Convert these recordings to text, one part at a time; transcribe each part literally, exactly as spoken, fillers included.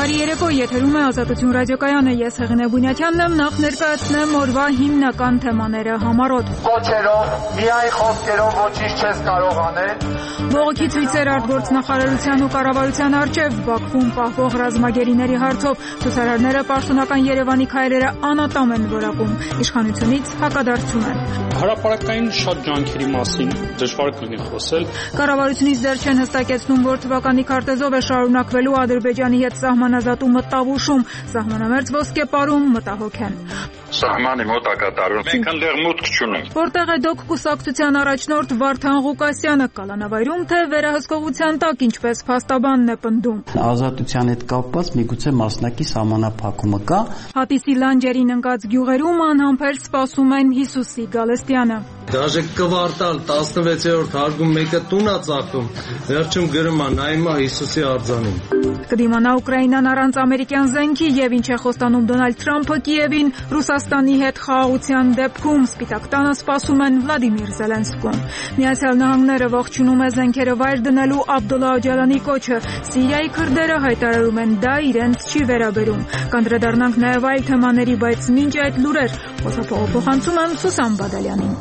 Բարի երեկո, եթերում է Ազատություն ռադիոկայանը, ես Հեղինե Բունյաթյանն եմ, նախ ներկայացնեմ օրվա հիմնական թեմաները համառոտ։ Կոչերով, միայն խոսքերով ոչինչ չես կարող անել։ Բողոքի ցույցեր արտգործնախարարության ու կառավարության առջև Բաքվում պահվող ռազմագերիների հարցով ցուցարարները պաշտոնական Երևանի քայլերը անատամ են որակում, իշխանությունից հակադարձում են։ Հրապարակային շատ ջանքերի մասին դժվար կլինի խոսել։ Կառավարությունից դեռ չեն հստակեցնում, որ թվականի քարտեզով է շարունակվելու Ադրբեջանի հետ սահմանազատումը տավուշում, սահմանամերձ ոսկեպարում մտահոգ են։ Սահմանի մոտակատարում մենք այնտեղ մուտք չունենք։ Որտեղ է դոկ կուսակցության առաջնորդ Վարդան Ղուկասյանը կալանավայրում, թե վերահսկողության տակ ինչպես փաստաբանն է պնդում։ Ազատության հետ կապված միգուցե մասնակի սահմանափակումը կա։ Հատիսի լանջերին ընկած գյուղերում անհամբեր սպասում են Հիսուսի գալստյանը։ Դաժե կվարտալ տասնվեցերորդ հարգում մեկը տուն է ծախում, վերջում գրում է նայմա Հիսուսի արձանին։ Կդիմանա Ուկրաինան առանց ամերիկյան զենքի եւ ինչ է խոստանում Դոնալդ Թրամփը Կիևին Ռուսաստանի հետ խաղաղության դեպքում Սպիտակ տանը սպասում են Վլադիմիր Զելենսկուն։ Միացյալ Նահանգները ողջունում է զենքերը վայր դնելու Աբդոլլա Օջալանի կոչը։ Սիրիայի քրդերը հայտարարում են դա իրենց չի վերաբերում։ Կանդրադառնանք նաեւ այլ թեմաների, բայց մինչ այդ լուրեր խոսափողափոխանցում եմ Սուսան Բադալյանին։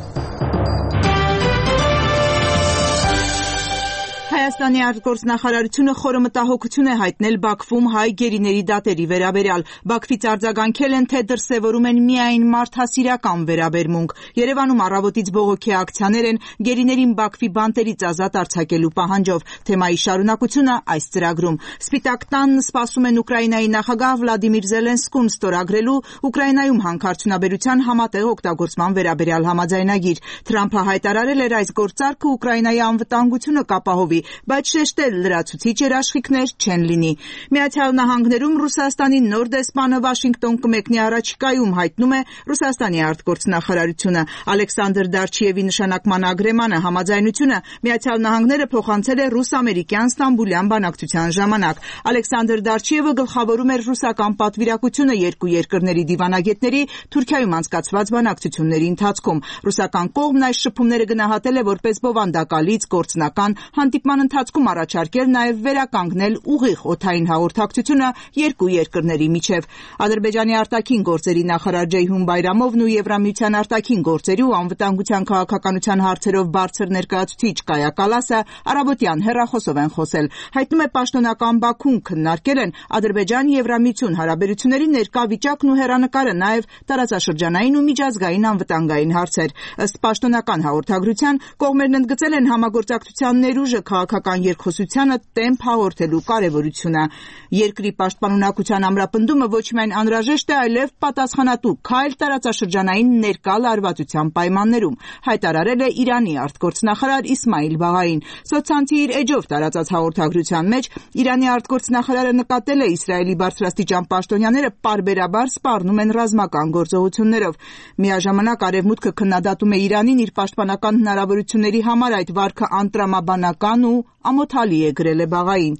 Հայաստանի արտգործնախարարությունը խորը մտահոգություն է հայտնել Բաքվում հայ գերիների դատերի վերաբերյալ։ Բաքվից արձագանքել են, թե դրսևորում են միայն մարդասիրական վերաբերմունք։ Երևանում առավոտից բողոքի ակցիաներ են գերիներին Բաքվի բանտերից ազատ արձակելու պահանջով։ Թեմայի շարունակությունը այս ծրագրում։ Սպիտակ տանն սպասում են Ուկրաինայի նախագահ Վլադիմիր Զելենսկուն ստորագրելու Ուկրաինայում հանքարդյունաբերության համատեղ օգտագործման վերաբերյալ համաձայնագիր։ Թրամփը հայտարարել էր այս գործարքը Ուկրաինայի անվտանգությունը կապահովի, բայց շեշտել լրացուցիչ երաշխիքներ չեն լինի։ Միացյալ Նահանգներում Ռուսաստանի նոր դեսպանը Վաշինգտոն կմեկնի առաջիկայում, հայտնում է Ռուսաստանի արտգործնախարարությունը։ Ալեքսանդր Դարչիևի նշանակման ագրեմանը համաձայնությունը Միացյալ Նահանգները փոխանցել է ռուս-ամերիկյան Ստամբուլյան բանակցության ժամանակ։ Ալեքսանդր Դարչիևը գլխավորում էր ռուսական պատվիրակությունը երկու երկրների դիվանագետների Թուրքիայում անցկացված բանակցությունների ընթացքում։ Ռուսական կողմն այս շփումները գնահատել է որպես բովանդակալից գործնական հանդիպման ընթացքում առաջարկել նաև վերականգնել ուղիղ օդային հաղորդակցությունը երկու երկրների միջև։ Ադրբեջանի արտաքին գործերի նախարար Ջեյհուն Բայրամովն ու Եվրամիության արտաքին գործերի ու անվտանգության քաղաքականության հարցերով բարձր ներկայացուցիչ Կայա Կալասը առավոտյան հեռախոսով են խոսել։ Հայտնում է պաշտոնական Բաքուն քննարկել են Ադրբեջան-Եվրամիություն հարաբերությունների ներկա վիճակն ու հեռանկարը, նաև տարածաշրջանային ու միջազգային անվտանգային հարցեր։ Ըստ պաշտոնական հաղորդագրության կողմերն ընդգծել են համագործակցության ներուժը քաղաքական երկխոսությանը տեմպ հաղորդելու կարևորությունը։ Երկրի պաշտպանունակության ամրապնդումը ոչ միայն անհրաժեշտ է, այլև պատասխանատու քայլ տարածաշրջանային ներկա լարվածության պայմաններում, հայտարարել է Իրանի արտգործնախարար Իսմայիլ Բաղային։ Սոցցանցի իր էջով տարածած հաղորդագրության մեջ Իրանի արտգործնախարարը նկատել է Իսրայելի բարձրաստիճան պաշտոնյաները պարբերաբար սպառնում են ռազմական գործողություններով։ Միաժամանակ Արևմուտքը քննադատում է Իրանին իր պաշտպանական հնարավորությունների համար, այդ վարքը անտրամաբանական ու ամոթալի է գրել է Բաղային։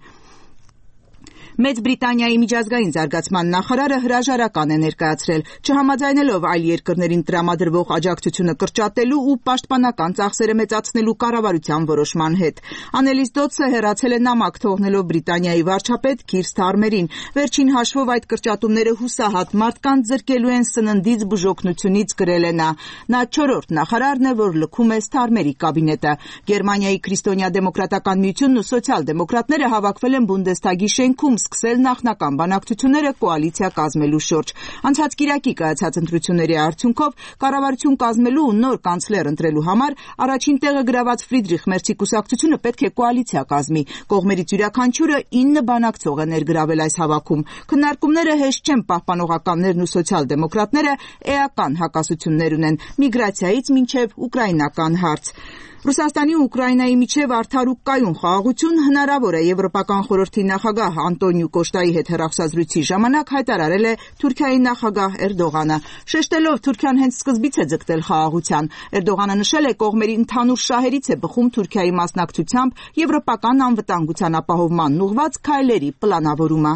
Մեծ Բրիտանիայի միջազգային զարգացման նախարարը հրաժարական է ներկայացրել, չհամաձայնելով այլ երկրներին տրամադրվող աջակցությունը կրճատելու ու պաշտպանական ծախսերը մեծացնելու կառավարության որոշման հետ։ Անելիս Դոդսը հեռացել է նամակ թողնելով Բրիտանիայի վարչապետ Քիր Սթարմերին։ Վերջին հաշվով այդ կրճատումները հուսահատ մարդկանց զրկելու են սննդից, բուժօգնությունից, գրել է նա։ Նա չորրորդ նախարարն է, որ լքում է Սթարմերի կաբինետը։ Գերմանիայի Քրիստոնյա դեմոկրատական միությունն ու սոցիալ-դեմոկրատները հավաքվել են Բունդեսթագի շենքում սկսել նախնական բանակցությունները կոալիցիա կազմելու շուրջ։ Անցած կիրակի կայացած ընտրությունների արդյունքով կառավարություն կազմելու ու նոր կանցլեր ընտրելու համար առաջին տեղը գրաված Ֆրիդրիխ Մերցի կուսակցությունը պետք է կոալիցիա կազմի։ Կողմերից յուրաքանչյուրը ինը բանակցող է ներգրավել այս հավաքում։ Քննարկումները հեշտ չեն, պահպանողականներն ու սոցիալ-դեմոկրատները էական հակասություններ ունեն միգրացիայից մինչև ուկրաինական հարց։ Ռուսաստանի ու Ուկրաինայի միջև արդար ու կայուն խաղաղություն հնարավոր է, Եվրոպական խորհրդի նախագահ Անտոնիո Կոշտայի հետ հեռախոսազրույցի ժամանակ հայտարարել է Թուրքիայի նախագահ Էրդողանը։ Շեշտելով Թուրքիան հենց սկզբից է ձգտել խաղաղության, Էրդողանը նշել է, կողմերի ընդհանուր շահերից է բխում Թուրքիայի մասնակցությամբ եվրոպական անվտանգության ապահովմանն ուղղված քայլերի պլանավորումը։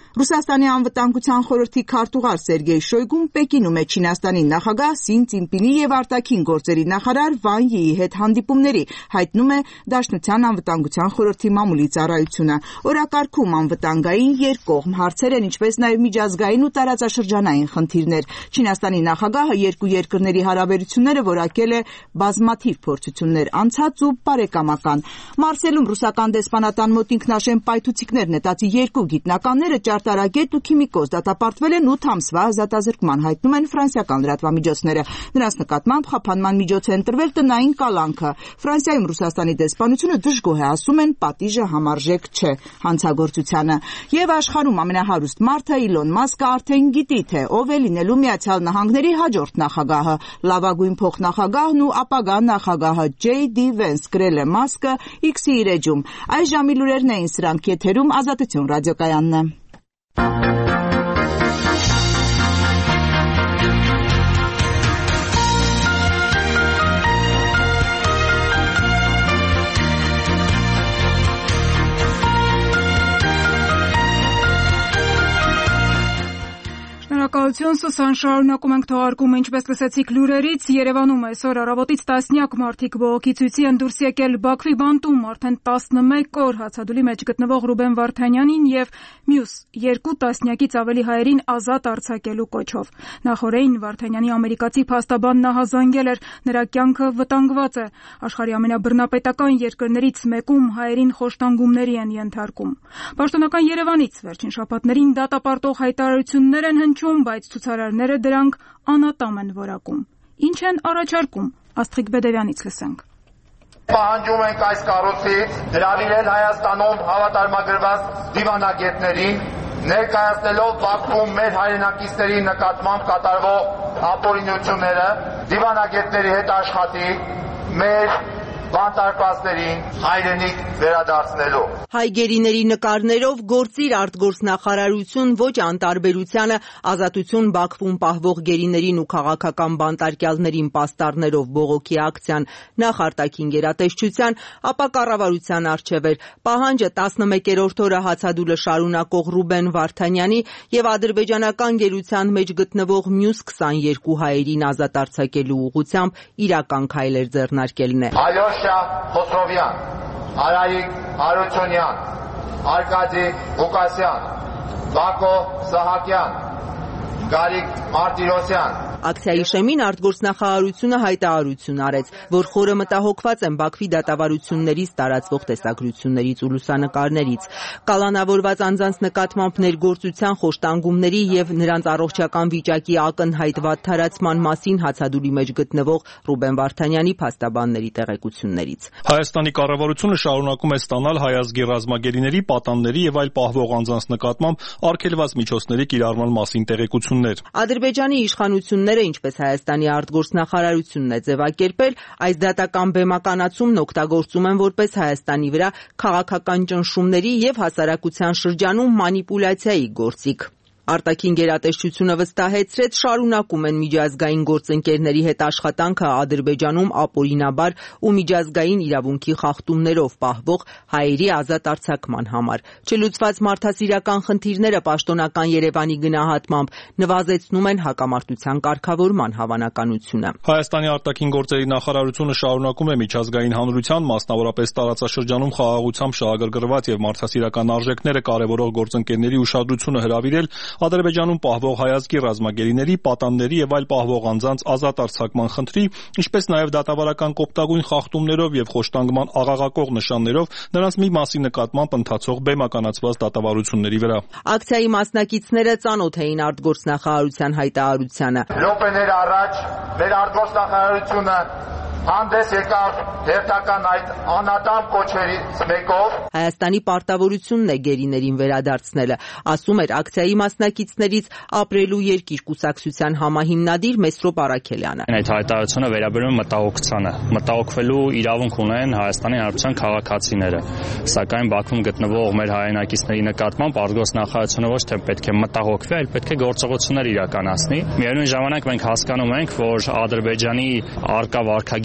Ռուսաստանի անվտանգության խորհրդի քարտուղար Սերգեյ Շոյգուն Պեկինում է Չինաստանի նախագահ Սին Ցինպինի եւ արտաքին գործերի նախարար Վան Յիի հետ հանդիպումների, հայտնում է Դաշնության անվտանգության խորհրդի մամուլի ծառայությունը։ Օրակարգում անվտանգային երկկողմ հարցեր են, ինչպես նաեւ միջազգային ու տարածաշրջանային խնդիրներ։ Չինաստանի նախագահը երկու երկրների հարաբերությունները որակել է բազմաթիվ փորձություններ անցած ու բարեկամական։ Մարսելում ռուսական դեսպանատան մոտ ինքնաշեն պայթուցիկներ նետածի երկու գիտնականները ճարտարագետ ու քիմիկոս դատապարտվել են ութ ամսվա ազատազրկման, հայտնում են ֆրանսիական լրատվամիջոցները։ Նրանց նկատմամբ խափանման միջոց է ընտրվել տնային կալանքը։ Ֆրանսիայում Ռուսաստանի դեսպանությունը դժգոհ է, ասում են, պատիժը համարժեք չէ հանցագործությանը։ Եվ աշխարհում ամենահարուստ մարդը Իլոն Մասկը արդեն գիտի, թե ով է լինելու Միացյալ Նահանգների հաջորդ նախագահը։ Լավագույն փոխնախագահն ու ապագա նախագահը Ջեյ Դի Վենս, գրել է Մասկը X-ի իր էջում։ Այս ժամի լուրերն էին սրանք, եթերում Ազատություն ռադիոկայանն է։ Շնորհակալություն, Սուսան, շարունակում ենք թողարկումը, ինչպես լսեցիք լուրերից, Երևանում այսօր առավոտից տասնյակ մարդիկ բողոքի ցույցի են դուրս եկել Բաքվի բանտում արդեն տասնմեկ օր հացադուլի մեջ գտնվող Ռուբեն Վարդանյանին եւ մյուս երկու տասնյակից ավելի հայերին ազատ արձակելու կոչով։ Նախորդին Վարդանյանի ամերիկացի փաստաբանն ահազանգել էր, նրա կյանքը վտանգված է։ Աշխարհի ամենաբռնապետական երկրներից մեկում հայերին խոշտանգումների են ենթարկում։ Պաշտոնական Երևանից վերջին շաբաթներին դատապարտող հայտարարություններ են հնչում, բայց ցուցարարները դրանք անատամ են որակում։ Ինչ են առաջարկում, Աստղիկ Բեդևյանից լսենք։ Պահանջում ենք այս կառույցից հրավիրել Հայաստանում հավատարմագրված դիվանագետներին, ներկայացնելով Բաքվում մեր հայրենակիցների նկատմամբ կատարվող ապօրինությունները, դիվանագետների հետ աշխատի մեր բանտարկվածներին հայրենիք վերադարձնելու։ Հայ գերիների նկարներով գործիր արտգործնախարարություն ոչ անտարբերությանը ազատություն Բաքվում պահվող գերիներին ու քաղաքական բանտարկյալներին պաստառներով բողոքի ակցիան նախ արտաքին գերատեսչության, ապա կառավարության առջև էր պահանջը տասնմեկերորդ օրը հացադուլը շարունակող Ռուբեն Վարդանյանի եւ ադրբեջանական գերության մեջ գտնվող մյուս քսաներկու հայերին ազատ արձակելու ուղղությամբ իրական քայլեր ձեռնարկելն է։ Խոսրովյան, Արայիկ Հարությունյան, Արկադի Ղուկասյան, Բակո Սահակյան, Գարիկ Մարտիրոսյան։ Ակցիայի շեմին արտգործնախարարությունը հայտարարություն արեց, որ խորը մտահոգված են Բաքվի դատավարություններից տարածվող տեսագրություններից ու լուսանկարներից, կալանավորված անձանց նկատմամբ ներգործության խոշտանգումների եւ նրանց առողջական վիճակի ակնհայտ վատթարացման մասին հացադուլի մեջ գտնվող Ռուբեն Վարդանյանի փաստաբանների տեղեկություններից։ Հայաստանի կառավարությունը շարունակում է ստանալ հայազգի ռազմագերիների, պատանների եւ այլ պահվող անձանց նկատմամբ արգելված միջոցների կիրառման մասին տեղեկություններ։ Ադրբեջանի իշխանությունները, ինչպես Հայաստանի արտգործնախարարությունն է ձևակերպել, այս դատական բեմականացումն օգտագործում են որպես Հայաստանի վրա քաղաքական ճնշումների եւ հասարակության շրջանում մանիպուլյացիայի գործիք։ Արտաքին գերատեսչությունը վստահեցրեց, շարունակում են միջազգային գործընկերների հետ աշխատանքը Ադրբեջանում ապօրինաբար ու միջազգային իրավունքի խախտումներով պահվող հայերի ազատ արձակման համար։ Չլուծված մարդասիրական խնդիրները պաշտոնական Երևանի գնահատմամբ նվազեցնում են հակամարտության կարգավորման հավանականությունը։ Հայաստանի արտաքին գործերի նախարարությունը շարունակում է միջազգային հանրության, մասնավորապես տարածաշրջանում խաղաղությամբ շահագրգռված եւ մարդասիրական արժեքները կարևորող գործընկերների ուշադրությունը հրավիրել Ադրբեջանում պահվող հայազգի ռազմագերիների, պատանների եւ այլ պահվող անձանց ազատ արձակման խնդրի, ինչպես նաեւ դատավարական կոպտագույն խախտումներով եւ խոշտանգման աղաղակող նշաններով նրանց մի մասի նկատմամբ ընթացող բեմականացված դատավարությունների վրա։ Ակցիայի մասնակիցները ծանոթ էին արտգործնախարարության հայտարարությանը։ Րոպեներ առաջ մեր արտգործնախարարությունը հանդես եկավ հերթական այդ անատամ կոչերից մեկով։ Հայաստանի պարտավորությունն է գերիներին վերադարձնելը, ասում էր ակցիայի մասնակիցներից ապրելու երկիր կուսակցության համահիմնադիր Մեսրոպ Արաքելյանը։ Այդ հայտարարությունը վերաբերում է մտահոգությանը։ Մտահոգվելու իրավունք ունեն Հայաստանի Հանրապետության քաղաքացիները, սակայն Բաքվում գտնվող մեր հայրենակիցների նկատմամբ արտգործնախարարությունը ոչ թե պետք է մտահոգվի, այլ պետք է գործողություններ իրականացնի։ Միևնույն ժամանակ մենք հասկանում ենք, որ Ադրբեջանի արկա վարքագիծ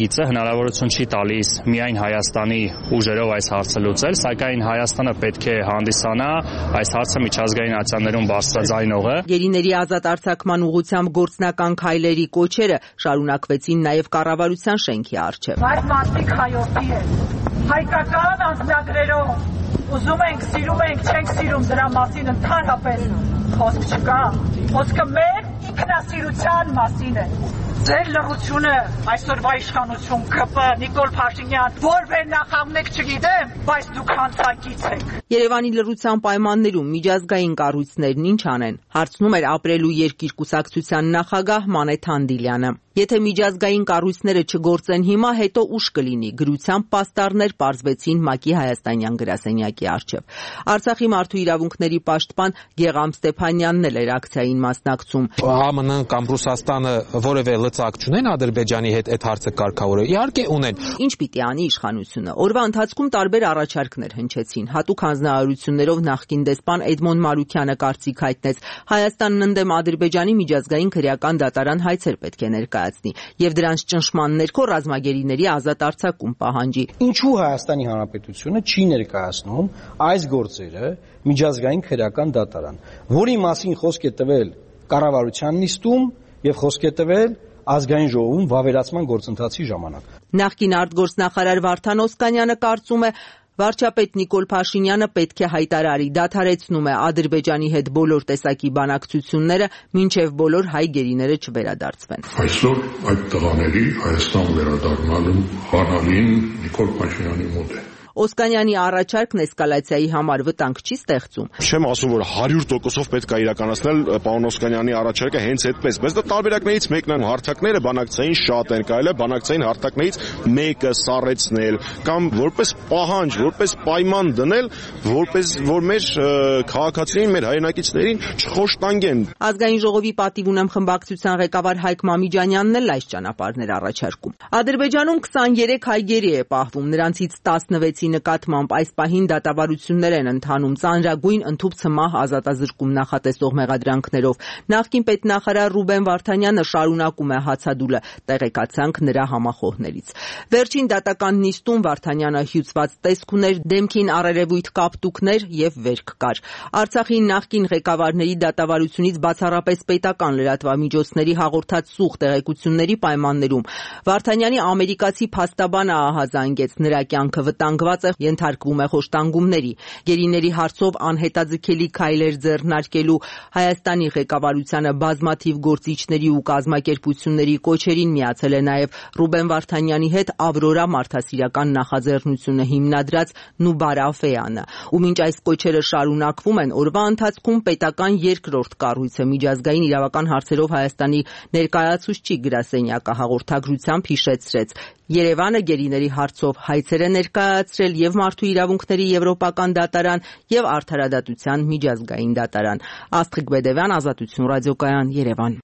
նախագիծը հնարավորություն չի տալիս միայն Հայաստանի ուժերով այս հարցը լուծել, սակայն Հայաստանը պետք է հանդիսանա այս հարցը միջազգային ատյաններում բարձրաձայնողը։ Գերիների ազատ արձակման ուղղությամբ գործնական քայլերի կոչերը շարունակվեցին նաև կառավարության շենքի առջև։ Այդ մարդիկ հայորդի է։ Հայկական անձնագրերով ուզում ենք, սիրում ենք, չենք սիրում, դրա մասին ընդհանրապես խոսք չկա։ Խոսքը մեր ինքնասիրության մասին է։ Ձեր լռությունը այսօրվա իշխանություն ԿՊ Նիկոլ Փաշինյան որևէ նախամնեք չգիտեմ, բայց դուք հանցակից եք։ Երևանի լռության պայմաններում միջազգային կառույցներն ինչ անեն, հարցնում էր ապրելու երկիր կուսակցության նախագահ Մանեթ Հանդիլյանը։ Եթե միջազգային կառույցները չգործեն հիմա, հետո ուշ կլինի, գրությամբ պաստառներ պարզվեցին ՄԱԿ-ի հայաստանյան գրասենյակի առջև։ Արցախի մարդու իրավունքների պաշտպան Գեգամ Ստեփանյանն էլ էր ակցիային մասնակցում։ ԱՄՆ-ն կամ Ռուսաստանը որևէ լծակ չունեն Ադրբեջանի հետ այդ հարցը կարգավորել։ Իհարկե ունեն։ Ինչ պիտի անի իշխանությունը։ Օրվա ընթացքում տարբեր առաջարկներ հնչեցին։ Հատուկ հանձնարարություններով նախկին դեսպան Էդմոն Մարուքյանը կարծիք հայտնեց, Հայաստանն ընդդեմ Ադրբեջանի միջազգային քրեական դատարան հայցեր պետք է ներկայացնի եւ դրանց ճնշման ներքո ռազմագերիների ազատ արձակում պահանջի։ Ինչու Հայաստանի Հանրապետությունը չի ներկայացնում այս գործերը միջազգային քրեական դատարան, որի մասին խոսք է տվել կառավարության նիստում եւ խոսք է տվել ազգային ժողովում վավերացման գործընթացի ժամանակ։ Նախկին արտգործնախարար Վարդան Օսկանյանը կարծում է, վարչապետ Նիկոլ Փաշինյանը պետք է հայտարարի, դադարեցնում է Ադրբեջանի հետ բոլոր տեսակի բանակցությունները, մինչև բոլոր հայ գերիները չվերադարձվեն։ Այսօր այդ տղաների Հայաստան վերադառնալու բանալին Նիկոլ Փաշինյանի մոտ է։ Օսկանյանի առաջարկն էսկալացիայի համար վտանգ չի ստեղծում։ Չեմ ասում, որ հարյուր տոկոսով պետք է իրականացնել պարոն Օսկանյանի առաջարկը հենց այդպես, բայց դա տարբերակներից մեկն է, հարթակները բանակցային շատ են, կարելի է բանակցային հարթակներից մեկը սառեցնել կամ որպես պահանջ, որպես պայման դնել, որպես որ մեր քաղաքացիներին, մեր հայրենակիցներին չխոշտանգեն։ Ազգային ժողովի պատիվ ունեմ խմբակցության ղեկավար Հայկ Մամիջանյանն էլ այս ճանապարհներ առաջարկում։ Ադրբեջանում քսաներեք հայ գերի է պահվում, նրանցից տասնվեցի նկատմամբ այս պահին դատավարություններ են ընթանում ծանրագույն ընդհուպ ցմահ ազատազրկում նախատեսող մեղադրանքներով։ Նախկին պետնախարար Ռուբեն Վարդանյանը շարունակում է հացադուլը, տեղեկացանք նրա համախոհներից։ Վերջին դատական նիստում Վարդանյանը հյուծված տեսք ուներ, դեմքին առերևույթ կապտուկներ եւ վերք կար։ Արցախի նախկին ղեկավարների դատավարությունից բացառապես պետական լրատվամիջոցների հաղորդած սուղ տեղեկությունների պայմաններում Վարդանյանի ամերիկացի փաստաբանը ահազանգեց, նրա կյանքը վտանգված ենթարկվում է խոշտանգումների։ Գերիների հարցով անհետաձգելի քայլեր ձեռնարկելու Հայաստանի ղեկավարությանը բազմաթիվ գործիչների ու կազմակերպությունների կոչերին միացել է նաև Ռուբեն Վարդանյանի հետ Ավրորա մարդասիրական նախաձեռնությունը հիմնադրած Նուբար Աֆեյանը։ Ու մինչ այս կոչերը շարունակվում են, օրվա ընթացքում պետական երկրորդ կառույցը միջազգային իրավական հարցերով Հայաստանի ներկայացուցչի գրասենյակը հաղորդագրությամբ հիշեցրեց. Երևանը գերիների հարցով հայցեր է ներկայացրել եւ Մարդու իրավունքների եվրոպական դատարան եւ Արդարադատության միջազգային դատարան։ Աստղիկ Բեդևյան, Ազատություն ռադիոկայան, Երևան։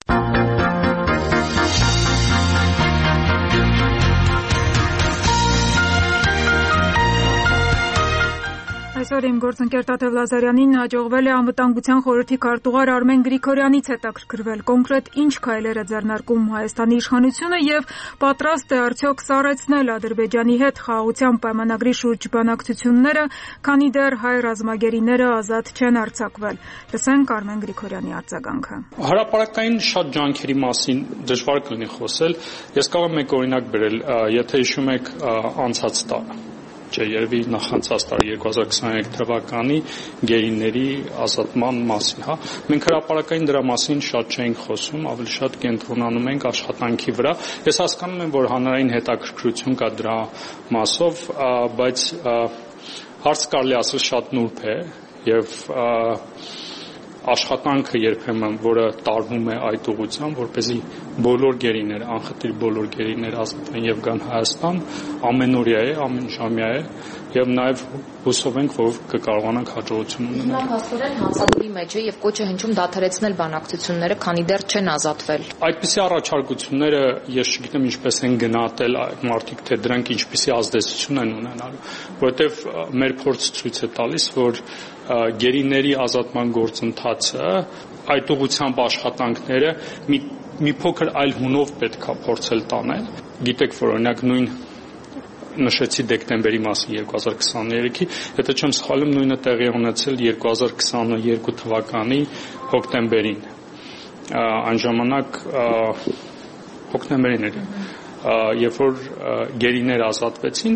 Այսօր իմ գործընկեր Տաթև Լազարյանին հաջողվել է անվտանգության խորհրդի քարտուղար Արմեն Գրիգորյանից հետաքրքրվել կոնկրետ ինչ քայլեր է ձեռնարկում Հայաստանի իշխանությունը եւ պատրաստ է արդյոք սառեցնել Ադրբեջանի հետ խաղաղության պայմանագրի շուրջ բանակցությունները, քանի դեռ հայ ռազմագերիները ազատ չեն արձակվել։ Լսենք Արմեն Գրիգորյանի արձագանքը։ Հրապարակային շատ ջանքերի մասին դժվար կլինի խոսել։ Ես կարող եմ մեկ օրինակ բերել, եթե հիշում եք անցած տարի չէ, երևի նախանցած տարի երկու հազար քսաներեք թվականի գերիների ազատման մասին, հա։ Մենք հրապարակային դրա մասին շատ չենք խոսում, ավելի շատ կենտրոնանում ենք աշխատանքի վրա։ Ես հասկանում եմ, որ հանրային հետաքրքրություն կա դրա մասով, բայց հարց կարելի ասել շատ նուրբ է եւ աշխատանքը երբեմն, որը տարվում է այդ ուղղությամբ, որպեսզի բոլոր գերիները, անխտիր բոլոր գերիները ազատվեն եւ գան Հայաստան, ամենօրյա է, ամենժամյա է եւ նաեւ հուսով ենք, որ կկարողանանք հաջողություն ունենալ։ Հիմա հաստորեն հանցադուլի մեջ է եւ կոչ է հնչում դադարեցնել բանակցությունները, քանի դեռ չեն ազատվել։ Այդպիսի առաջարկությունները ես չգիտեմ ինչպես են գնահատել մարդիկ, թե դրանք ինչպիսի ազդեցություն են ունենալու, որովհետեւ մեր փորձը ցույց է տալիս, որ գերիների ազատման գործընթացը այդ ուղղությամբ աշխատանքները մի մի փոքր այլ հունով պետք է փորձել տանել։ Գիտեք, որ օրինակ նույն նշեցի դեկտեմբերի մասին երկու հազար քսաներեքի, եթե չեմ սխալվում, նույնը տեղի ունեցել երկու հազար քսաներկու թվականի հոկտեմբերին։ Այն ժամանակ հոկտեմբերին էր, երբ որ գերիներ ազատվեցին,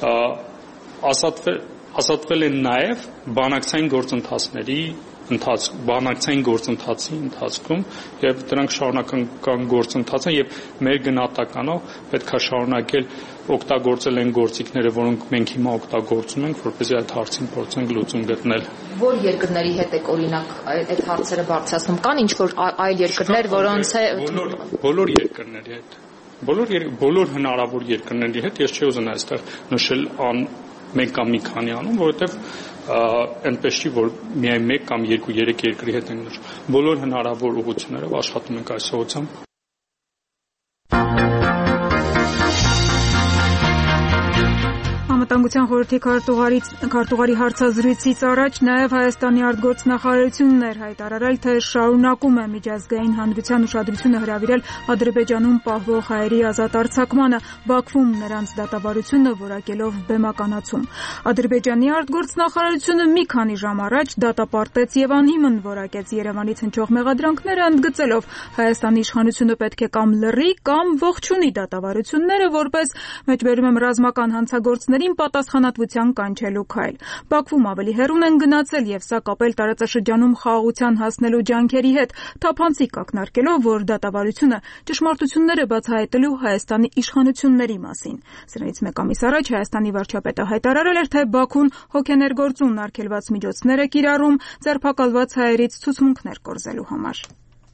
ազատվել են նաև բանակցային գործընթացների ընթացքում, բանակցային գործընթացի ընթացքում եւ դրանք շարունակական գործընթաց են եւ մեր գնահատականով պետք է շարունակել օգտագործել այն գործիքները, որոնք մենք հիմա օգտագործում ենք, որպեսզի այդ հարցին փորձենք լուծում գտնել։ Որ երկրների հետ եք օրինակ այդ հարցերը բարձրացնում, կան ինչ որ այլ երկրներ, որոնց է բոլոր երկրների հետ, բոլոր բոլոր հնարավոր երկրների հետ, ես չի ուզենա այստեղ նշել ան մեկ կամ մի քանի անում, որովհետև այնպես չի, որ միայն մեկ կամ երկու երեք երկրի հետ ենք նշում։ Բոլոր հնարավոր ուղղություններով աշխատում ենք այս ուղղությամբ։ Անվտանգության խորհրդի քարտուղարի հարցազրույցից առաջ նաև Հայաստանի արտգործնախարարությունն էր հայտարարել, թե շարունակում է միջազգային հանրության ուշադրությունը հրավիրել Ադրբեջանում պահվող հայերի ազատ արձակմանը, Բաքվում նրանց դատավարությունը որակելով բեմականացում։ Ադրբեջանի արտգործնախարարությունը մի քանի ժամ առաջ դատապարտեց եւ անհիմն որակեց Երևանից հնչող մեղադրանքները, ընդգծելով Հայաստանի իշխանությունը պետք է կամ լռի, կամ ողջունի դատավարությունները, որպես մեջբերում եմ ռազմական հանցագործներին պատասխանատվության կանչելու քայլ։ Բաքվում ավելի հեռուն են գնացել եւ սա կապել տարածաշրջանում խաղաղության հասնելու ջանքերի հետ, թափանցիկ ակնարկելով, որ դատավարությունը ճշմարտությունները բացահայտելու Հայաստանի իշխանությունների մասին։ Սրանից մեկ ամիս առաջ Հայաստանի վարչապետը հայտարարել էր, թե Բաքուն հոգեներգործուն արգելված միջոցներ է կիրառում ձերբակալված հայերից ցուցմունքներ կորզելու համար։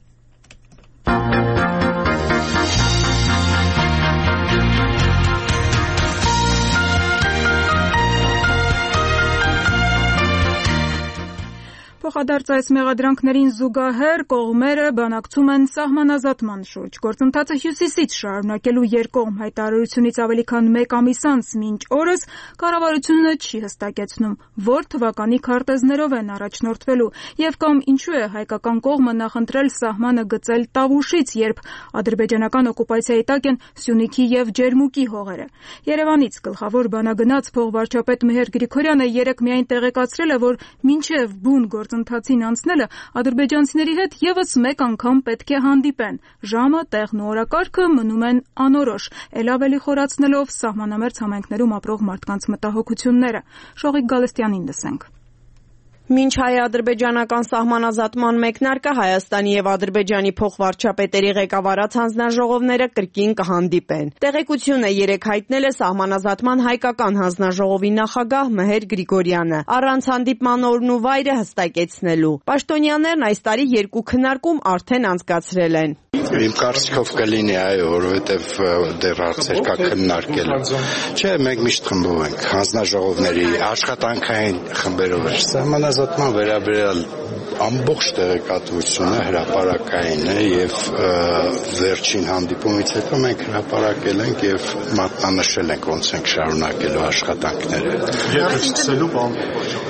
Փոխադարձ այս մեղադրանքներին զուգահեռ կողմերը բանակցում են սահմանազատման շուրջ։ Գործընթացը հյուսիսից շարունակելու երկկողմ հայտարարությունից ավելի քան մեկ ամիս անց մինչ օրս կառավարությունը չի հստակեցնում, որ թվականի քարտեզներով են առաջնորդվելու եւ կամ ինչու է հայկական կողմը նախընտրել սահմանը գծել Տավուշից, երբ ադրբեջանական օկուպացիայի տակ են Սյունիքի եւ Ջերմուկի հողերը։ Երևանից գլխավոր բանագնաց փոխվարչապետ Մեհեր Գրիգորյանը երեկ միայն տեղեկացրել է, որ մինչեւ բուն գործընթացին անցնելը ադրբեջանցիների հետ եւս մեկ անգամ պետք է հանդիպեն։ Ժամը, տեղն ու օրակարգը մնում են անորոշ, ել ավելի խորացնելով սահմանամերձ համայնքներում ապրող մարդկանց մտահոգությունները։ Շողիկ Գալստյանին լսենք։ Մինչ հայ-ադրբեջանական սահմանազատման մեկնարկը Հայաստանի եւ Ադրբեջանի փոխվարչապետերի ղեկավարած հանձնաժողովները կրկին կհանդիպեն։ Տեղեկությունը երեկ հայտնել է սահմանազատման հայկական հանձնաժողովի նախագահ Մեհեր Գրիգորյանը, առանց հանդիպման օրն ու վայրը հստակեցնելու։ Պաշտոնյաներն այս տարի երկու քննարկում արդեն անցկացրել են։ Իմ կարծիքով կլինի, այո, որովհետև դեռ հարցեր կա քննարկել։ Չէ, մենք միշտ խմբով ենք, հանձնաժողովների աշխատանքային խմբերով էր։ Սահմանազատման վերաբերյալ ամբողջ տեղեկատվությունը հրապարակային է եւ վերջին հանդիպումից հետո մենք հրապարակել ենք եւ մատնանշել ենք ոնց ենք շարունակելու աշխատանքները։ Եվ սկսելու բան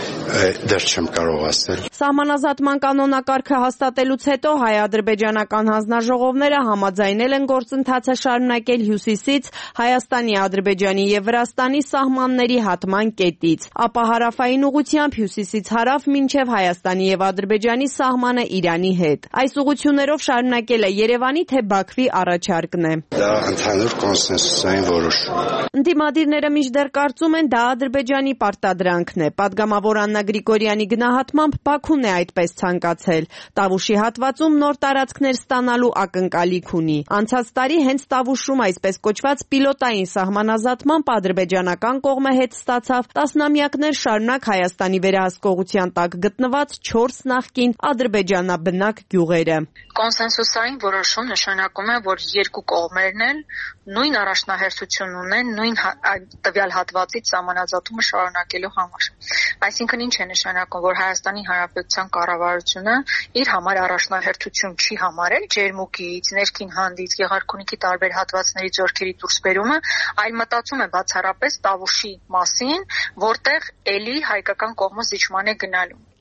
դեռ չեմ կարող ասել։ Սահմանազատման կանոնակարգը հաստատելուց հետո հայ-ադրբեջանական հանձնաժողովները համաձայնել են գործընթացը շարունակել հյուսիսից Հայաստանի, Ադրբեջանի եւ Վրաստանի սահմանների հատման կետից, ապա հարավային ուղղությամբ հյուսիսից հարավ մինչեւ Հայաստանի եւ Ադրբեջանի սահմանը Իրանի հետ։ Այս ուղղություններով շարունակելը Երևանի թե Բաքվի առաջարկն է։ Դա ընդհանուր կոնսենսուսային որոշում։ Ընդդիմադիրները մինչդեռ կարծում են դա Ադրբեջանի պարտադրանքն է։ Պատգամավոր Աննա Գրիգորյանի գնահատմամբ Բաքուն է այդպես ցանկացել։ Տավուշի հատվածում նոր տարածքներ ստանալու ակնկալիք ունի։ Անցած տարի հենց Տավուշում այսպես կոչված պիլոտային սահմանազատմամբ ադրբեջանական կողմը հետ ստացավ տասնամյակներ շարունակ Հայաստանի վերահսկողության տակ գտնված չորս նախկին ադրբեջանաբնակ գյուղերը։ Կոնսենսուսային որոշում նշանակում է, որ երկու կողմերն էլ նույն առաջնահերթություն ունեն նույն տվյալ հատվածից սահմանազատումը շարունակելու համար։ Այսինքն ինչ է նշանակում, որ Հայաստանի Հանրապետության կառավարությունը իր համար առաջնահերթություն չի համարել Ջերմուկից, Ներքին Հանդից, Գեղարքունիքի տարբեր հատվածների ձեռքերի դուրսբերումը, այլ մտածում է բացառապես Տավուշի մասին, որտեղ էլի հայկական կողմը զիջման է գնալու։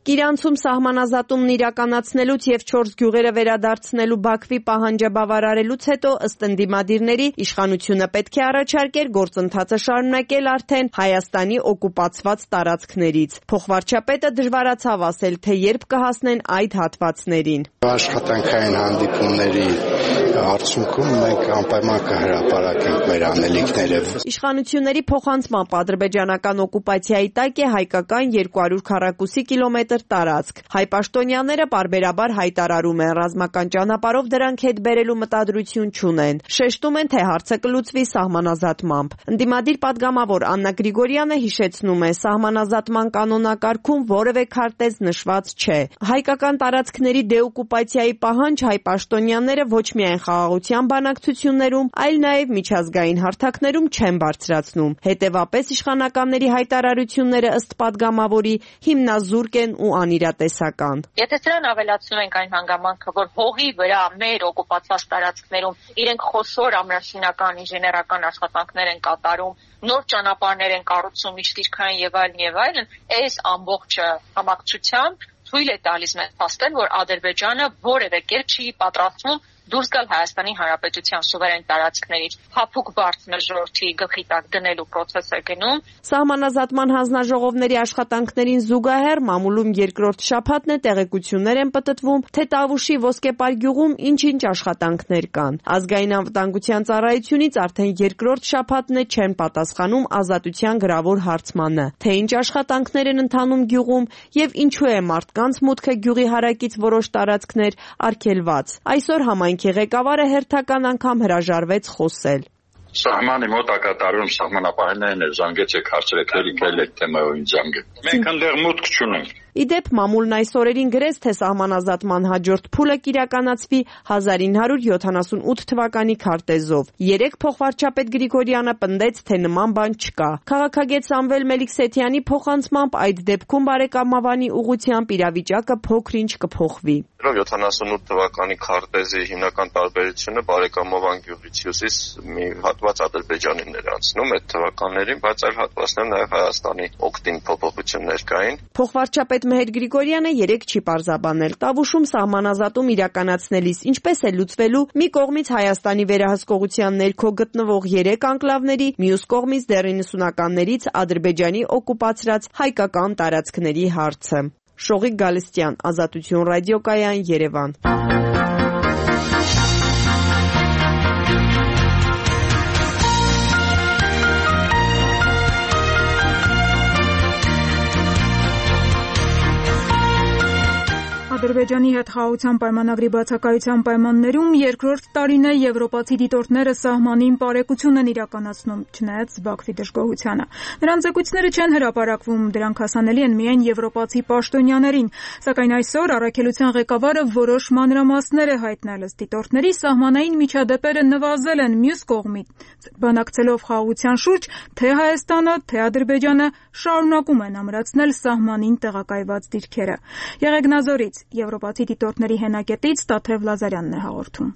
Կիրանցում սահմանազատումն իրականացնելուց եւ չորս գյուղերը վերադարձնելու Բաքվի պահանջը բավարարելուց հետո ըստ ընդդիմադիրների իշխանությունը պետք է առաջարկեր գործընթացը շարունակել արդեն Հայաստանի օկուպացված տարածքներից։ Փոխվարչապետը դժվարացավ ասել, թե երբ կհասնեն այդ հատվածներին։ Աշխատանքային հանդիպումների արդյունքում մենք անպայման կհրապարակենք մեր անելիքները։ Իշխանությունների փոխանցմամբ ադրբեջանական օկուպացիայի տակ է հայկական երկու հարյուր քառակուսի կիլոմետր տարածք։ Հայ պաշտոնյաները պարբերաբար հայտարարում են, ռազմական ճանապարհով դրանք հետ բերելու մտադրություն չունեն։ Շեշտում են, թե հարցը կլուծվի սահմանազատմամբ։ Ընդդիմադիր պատգամավոր Աննա Գրիգորյանը հիշեցնում է, սահմանազատման կանոնակարգում որևէ քարտեզ նշված չէ։ Հայկական տարածքների դեօկուպացիայի պահանջ հայ պաշտոնյաները ոչ միայն խաղաղության բանակցություններում, այլ նաև միջազգային հարթակներում չեն բարձրացնում։ Հետևաբար իշխանականների հայտարարությունները ըստ պատգամավորի հիմնազուրկ են ու անիրատեսական։ Եթե դրան ավելացնում ենք այն հանգամանքը, որ հողի վրա մեր օկուպացված տարածքներում իրենք խոշոր ամրաշինական ինժեներական աշխատանքներ են կատարում, նոր ճանապարհներ են կառուցում, միջտիրքային եւ այլն եւ այլն, այս ամբողջը համակցությամբ թույլ է տալիս մեզ փաստել, որ Ադրբեջանը որևէ կերպ չի պատրաստվում դուրս գալ Հայաստանի Հանրապետության սուվերեն տարածքներից, փափուկ բարդ ժողովրդի գլխի տակ դնելու process է գնում։ Սահմանազատման հանձնաժողովների աշխատանքներին զուգահեռ մամուլում երկրորդ շաբաթն է տեղեկություններ են պտտվում, թե Տավուշի Ոսկեպար գյուղում ինչ-ինչ աշխատանքներ կան։ Ազգային անվտանգության ծառայությունից արդեն երկրորդ շաբաթն է չեն պատասխանում ազատության գրավոր հարցմանը, թե ինչ աշխատանքներ են ընթանում գյուղում եւ ինչու է մարդկանց մուտքը գյուղի հարակից որոշ տարածքներ արգելված։ Այսօր համայն ղեկավարը հերթական անգամ հրաժարվեց խոսել։ Սահմանի մոտակա տարում սահմանապահներն են զանգեցեք հարցրեք ելիքել այդ թեմայով ինձ զանգել։ Մենք այնտեղ մուտք չունենք։ Իդեպ մամուլն այս օրերին գրեց, թե սահմանազատման հաջորդ փուլը կիրականացվի հազար ինը հարյուր յոթանասունութ թվականի քարտեզով։ Երեք փոխվարչապետ Գրիգորյանը պնդեց, թե նման բան չկա։ Քաղաքագետ Սամվել Մելիքսեթյանի փոխանցմամբ այդ դեպքում բարեկամավանի ուղղությամբ իրավիճակը փոքր-ինչ կփոխվի։ յոթանասունութ թվականի քարտեզի հիմնական տարբերությունը բարեկամավան գյուղից հյուսիս մի հատված Ադրբեջանին էր անցնում այդ թվականներին, բայց այլ հատվածներում նաև Հայաստանի օգտին փոփոխություններ կային։ Փոխվարչապետ Մեհեր Գրիգորյանը երեք չի պարզաբանել Տավուշում սահմանազատում իրականացնելիս ինչպես է լուծվելու մի կողմից Հայաստանի վերահսկողության ներքո գտնվող երեք անկլավների, մյուս կողմից դեռ իննսունականներից Ադրբեջանի օկուպացրած հայկական տարածքների հարցը։ Շողիկ Գալստյան, Ազատություն ռադիոկայան, Երևան։ Ադրբեջանի հետ խաղաղության պայմանագրի բացակայության պայմաններում երկրորդ տարին է եվրոպացի դիտորդները սահմանին պարեկություն են իրականացնում, չնայած Բաքվի դժգոհությանը։ Նրանց զեկույցները չեն հրապարակվում, դրանք հասանելի են միայն եվրոպացի պաշտոնյաներին, սակայն այսօր առաքելության ղեկավարը որոշ մանրամասներ է հայտնել, ըստ դիտորդների սահմանային միջադեպերը նվազել են, մյուս կողմից բանակցելով խաղաղության շուրջ, թե Հայաստանը, թե Ադրբեջանը շարունակում են ամրացնել սահմանին տեղակայված դիրքերը։ Եղեգնազորից Եվրոպացի դիտորդների հենակետից Տաթև Լազարյանն է հաղորդում։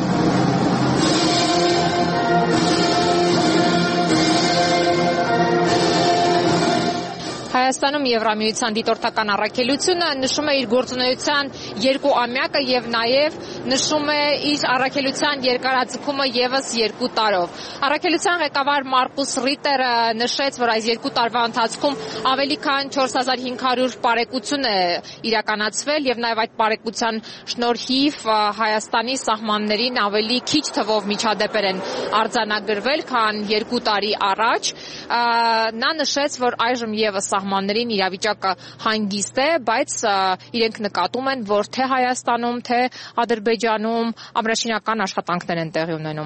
Հայաստանում Եվրամիության դիտորդական առաքելությունը նշում է իր գործունեության երկու ամյակը եւ նաեւ նշում է իր առաքելության երկարաձգումը եւս երկու տարով։ Առաքելության ղեկավար Մարկուս Ռիտերը նշեց, որ այս երկու տարվա ընթացքում ավելի քան չորս հազար հինգ հարյուր պարեկություն է իրականացվել եւ նաեւ այդ պարեկության շնորհիվ Հայաստանի սահմաններին ավելի քիչ թվով միջադեպեր են արձանագրվել, քան երկու տարի առաջ։ Նա նշեց, որ այժմ եւս սահմաններին իրավիճակը հանգիստ է, բայց իրենք նկատում են, որ թե Հայաստանում, թե Ադրբեջանում ամրաշինական աշխատանքներ են տեղի ունենում։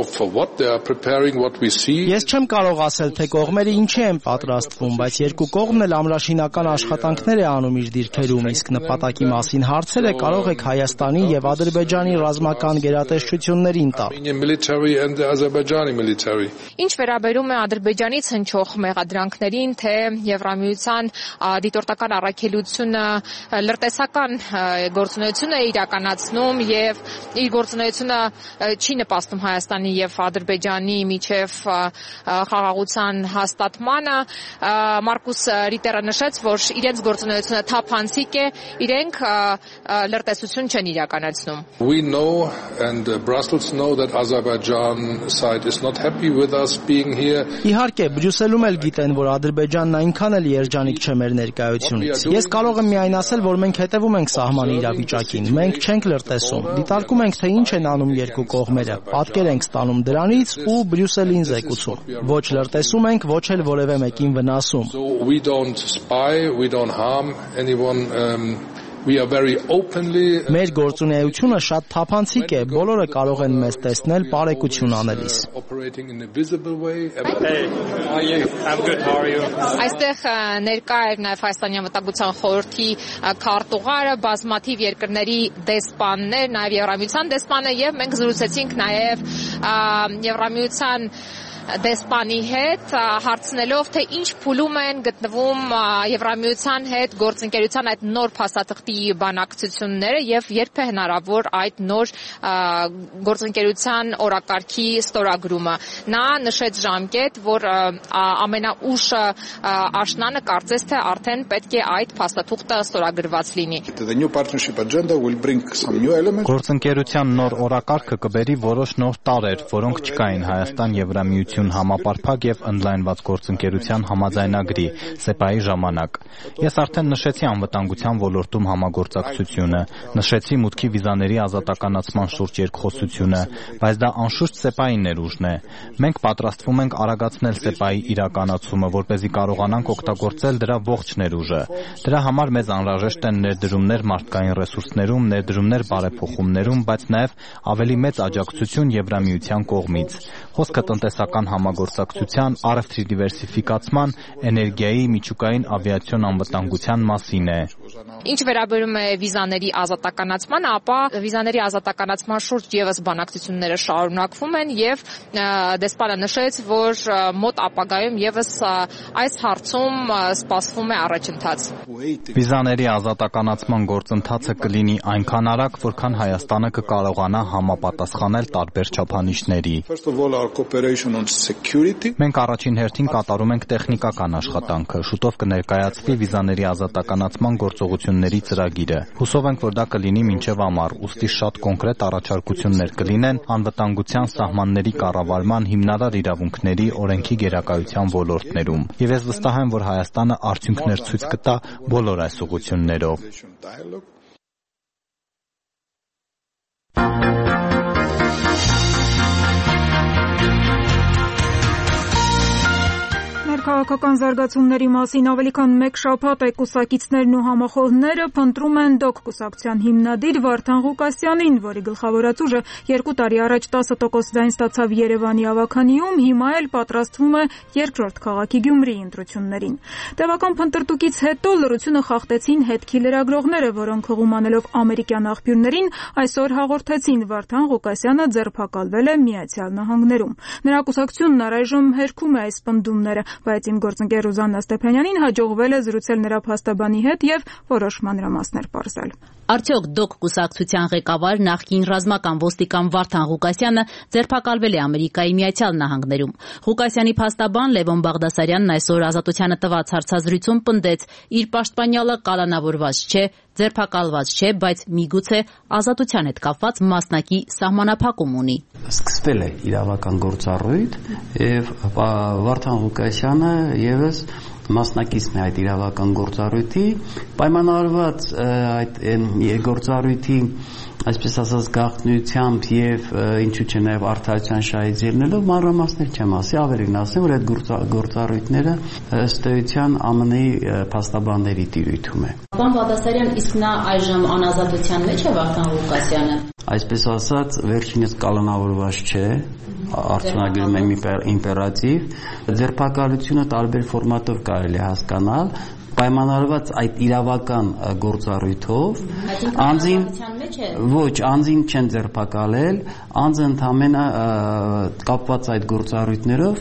Ես չեմ կարող ասել, թե կողմերը ինչի են պատրաստվում, բայց երկու կողմն էլ ամրաշինական աշխատանքներ է անում իր դիրքերում, իսկ նպատակի մասին հարցերը կարող եք Հայաստանի եւ Ադրբեջանի ռազմական գերատեսչություններին տալ։ Ինչ վերաբերում է Ադրբեջանից հնչող մեղադրանքներին, թե Եվրամիության Եվրամիության դիտորդական առաքելությունը լրտեսական գործունեություն է իրականացնում եւ իր գործունեությունը չի նպաստում Հայաստանի եւ Ադրբեջանի միջև խաղաղության հաստատմանը։ Մարկուս Ռիտերը նշեց, որ իրենց գործունեությունը թափանցիկ է, իրենք լրտեսություն չեն իրականացնում։ We know and Brussels know that Azerbaijan side is not happy with us being here. Իհարկե, Բրյուսելում էլ գիտեն, որ Ադրբեջանն այնքան էլ երջանիկ չէ մեր ներկայությունից։ Ես կարող եմ միայն ասել, որ մենք հետևում ենք սահմանի իրավիճակին, մենք չենք լրտեսում, դիտարկում ենք, թե ինչ են անում երկու կողմերը, պատկեր ենք ստանում դրանից ու Բրյուսելին զեկուցում։ Ոչ լրտեսում ենք, ոչ էլ որևէ մեկին վնասում։ So we don't spy, we don't harm anyone. Um, We are very openly Մեր գործունեությունը շատ թափանցիկ է, բոլորը կարող են մեզ տեսնել բարեկություն անելիս։ Այստեղ ներկա էր նաև Հայաստանի անվտանգության խորհրդի քարտուղարը, բազմաթիվ երկրների դեսպաններ, նաև Եվրամիության դեսպանը, եւ մենք զրուցեցինք նաև Եվրամիության դեսպանի հետ, հարցնելով, թե ինչ փուլում են գտնվում Եվրամիության հետ գործընկերության այդ նոր փաստաթղթի բանակցությունները եւ երբ է հնարավոր այդ նոր գործընկերության օրակարգի ստորագրումը։ Նա նշեց ժամկետ, որ ամենաուշ աշնանը կարծես թե արդեն պետք է այդ փաստաթուղթը ստորագրված լինի։ Գործընկերության նոր օրակարգը կբերի որոշ նոր տարրեր, որոնք չկային Հայաստան-Եվրամիություն համապարփակ եւ ընդլայնված գործընկերության համաձայնագրի սեպայի ժամանակ։ Ես արդեն նշեցի անվտանգության ոլորտում համագործակցությունը, նշեցի մուտքի վիզաների ազատականացման շուրջ երկխոսությունը, բայց դա անշուշտ սեպայի ներուժն է։ Մենք պատրաստվում ենք արագացնել սեպայի իրականացումը, որպեսզի կարողանանք օգտագործել դրա ողջ ներուժը։ Դրա համար մեզ անհրաժեշտ են ներդրումներ մարդկային ռեսուրսներում, ներդրումներ բարեփոխումներում, բայց նաեւ ավելի մեծ աջակցություն Եվրամիության կողմից։ Խոսքը տնտեսական համագործակցության, առևտրի դիվերսիֆիկացման, էներգիայի, միջուկային ավիացիոն անվտանգության մասին է։ Ինչ վերաբերում է վիզաների ազատականացմանը, ապա վիզաների ազատականացման շուրջ եւս բանակցությունները շարունակվում են եւ դեսպանը նշեց, որ մոտ ապագայում եւս այս հարցում սպասվում է առաջընթաց։ Վիզաների ազատականացման գործընթացը կլինի այնքան արագ, որքան Հայաստանը կկարողանա համապատասխանել տարբեր չափանիշների։ Մենք առաջին հերթին կատարում ենք տեխնիկական աշխատանքը, շուտով կներկայացվի վիզաների ազատականացման գործողությունների ծրագիրը։ Հուսով ենք, որ դա կլինի մինչև ամառ, ուստի շատ կոնկրետ առաջարկություններ կլինեն անվտանգության, սահմանների կառավարման, հիմնարար իրավունքների, օրենքի գերակայության ոլորտներում։ Եվ ես վստահ եմ, որ Հայաստանը արդյունքներ ցույց կտա բոլոր այս ուղղություններով։ Քաղաքական զարգացումների մասին ավելի քան մեկ շաբաթ է կուսակիցներն ու համախոհները փնտրում են ԴՕԿ կուսակցության հիմնադիր Վարդան Ղուկասյանին, որի գլխավորած ուժը երկու տարի առաջ տասը տոկոս ձայն ստացավ Երևանի ավագանիում, հիմա էլ պատրաստվում է երկրորդ քաղաքի Գյումրիի ընտրություններին։ Տևական փնտրտուքից հետո լռությունը խախտեցին հետքի լրագրողները, որոնք հղում անելով ամերիկյան աղբյուրներին այսօր հաղորդեցին Վարդան Ղուկասյանը ձերբակալվել է Միացյալ Նահանգներում։ Նրա կուսակցությունն առայժմ հերքում է այս պնդումները, բայց իմ գործընկեր Ռուզաննա Ստեփանյանին հաջողվել է զրուցել նրա փաստաբանի հետ եւ որոշ մանրամասներ պարզել։ Արդյոք ԴՕԿ կուսակցության ղեկավար նախկին ռազմական ոստիկան Վարդան Ղուկասյանը ձերբակալվել է Ամերիկայի Միացյալ Նահանգներում։ Ղուկասյանի փաստաբան Լևոն Բաղդասարյանն այսօր Ազատությանը տված հարցազրույցում պնդեց, իր պաշտպանյալը կալանավորված չէ, ձերբակալված չէ, բայց միգուցե Ազատության հետ կապված մասնակի սահմանափակում ունի։ Սկսվել է իրավական գործառույթ եւ Վարդան Ղուկասյանը եւս մասնակիցն է այդ իրավական գործառույթի, պայմանավորված այդ գործառույթի այսպես ասած գաղտնիությամբ եւ ինչու՞ չէ նաեւ արդարության շահից ելնելով մանրամասներ չեմ ասի, ավելին ասեմ, որ այդ գործառույթները ըստ էության ԱՄՆ-ի փաստաբանների տիրույթում է։ Պարոն Բաղդասարյան, իսկ նա այժմ անազատության մեջ է Վարդան Ղուկասյանը։ Այսպես ասած, վերջինս կալանավորված չէ, արդյունագրում եմ իմպերատիվ, ձերբակալությունը տարբեր ֆորմատով կարելի է հասկանալ, պայմանավորված այդ իրավական գործառույթով, անձին ոչ, անձին չեն ձերբակալել, անձը ընդամենը կապված այդ գործառույթներով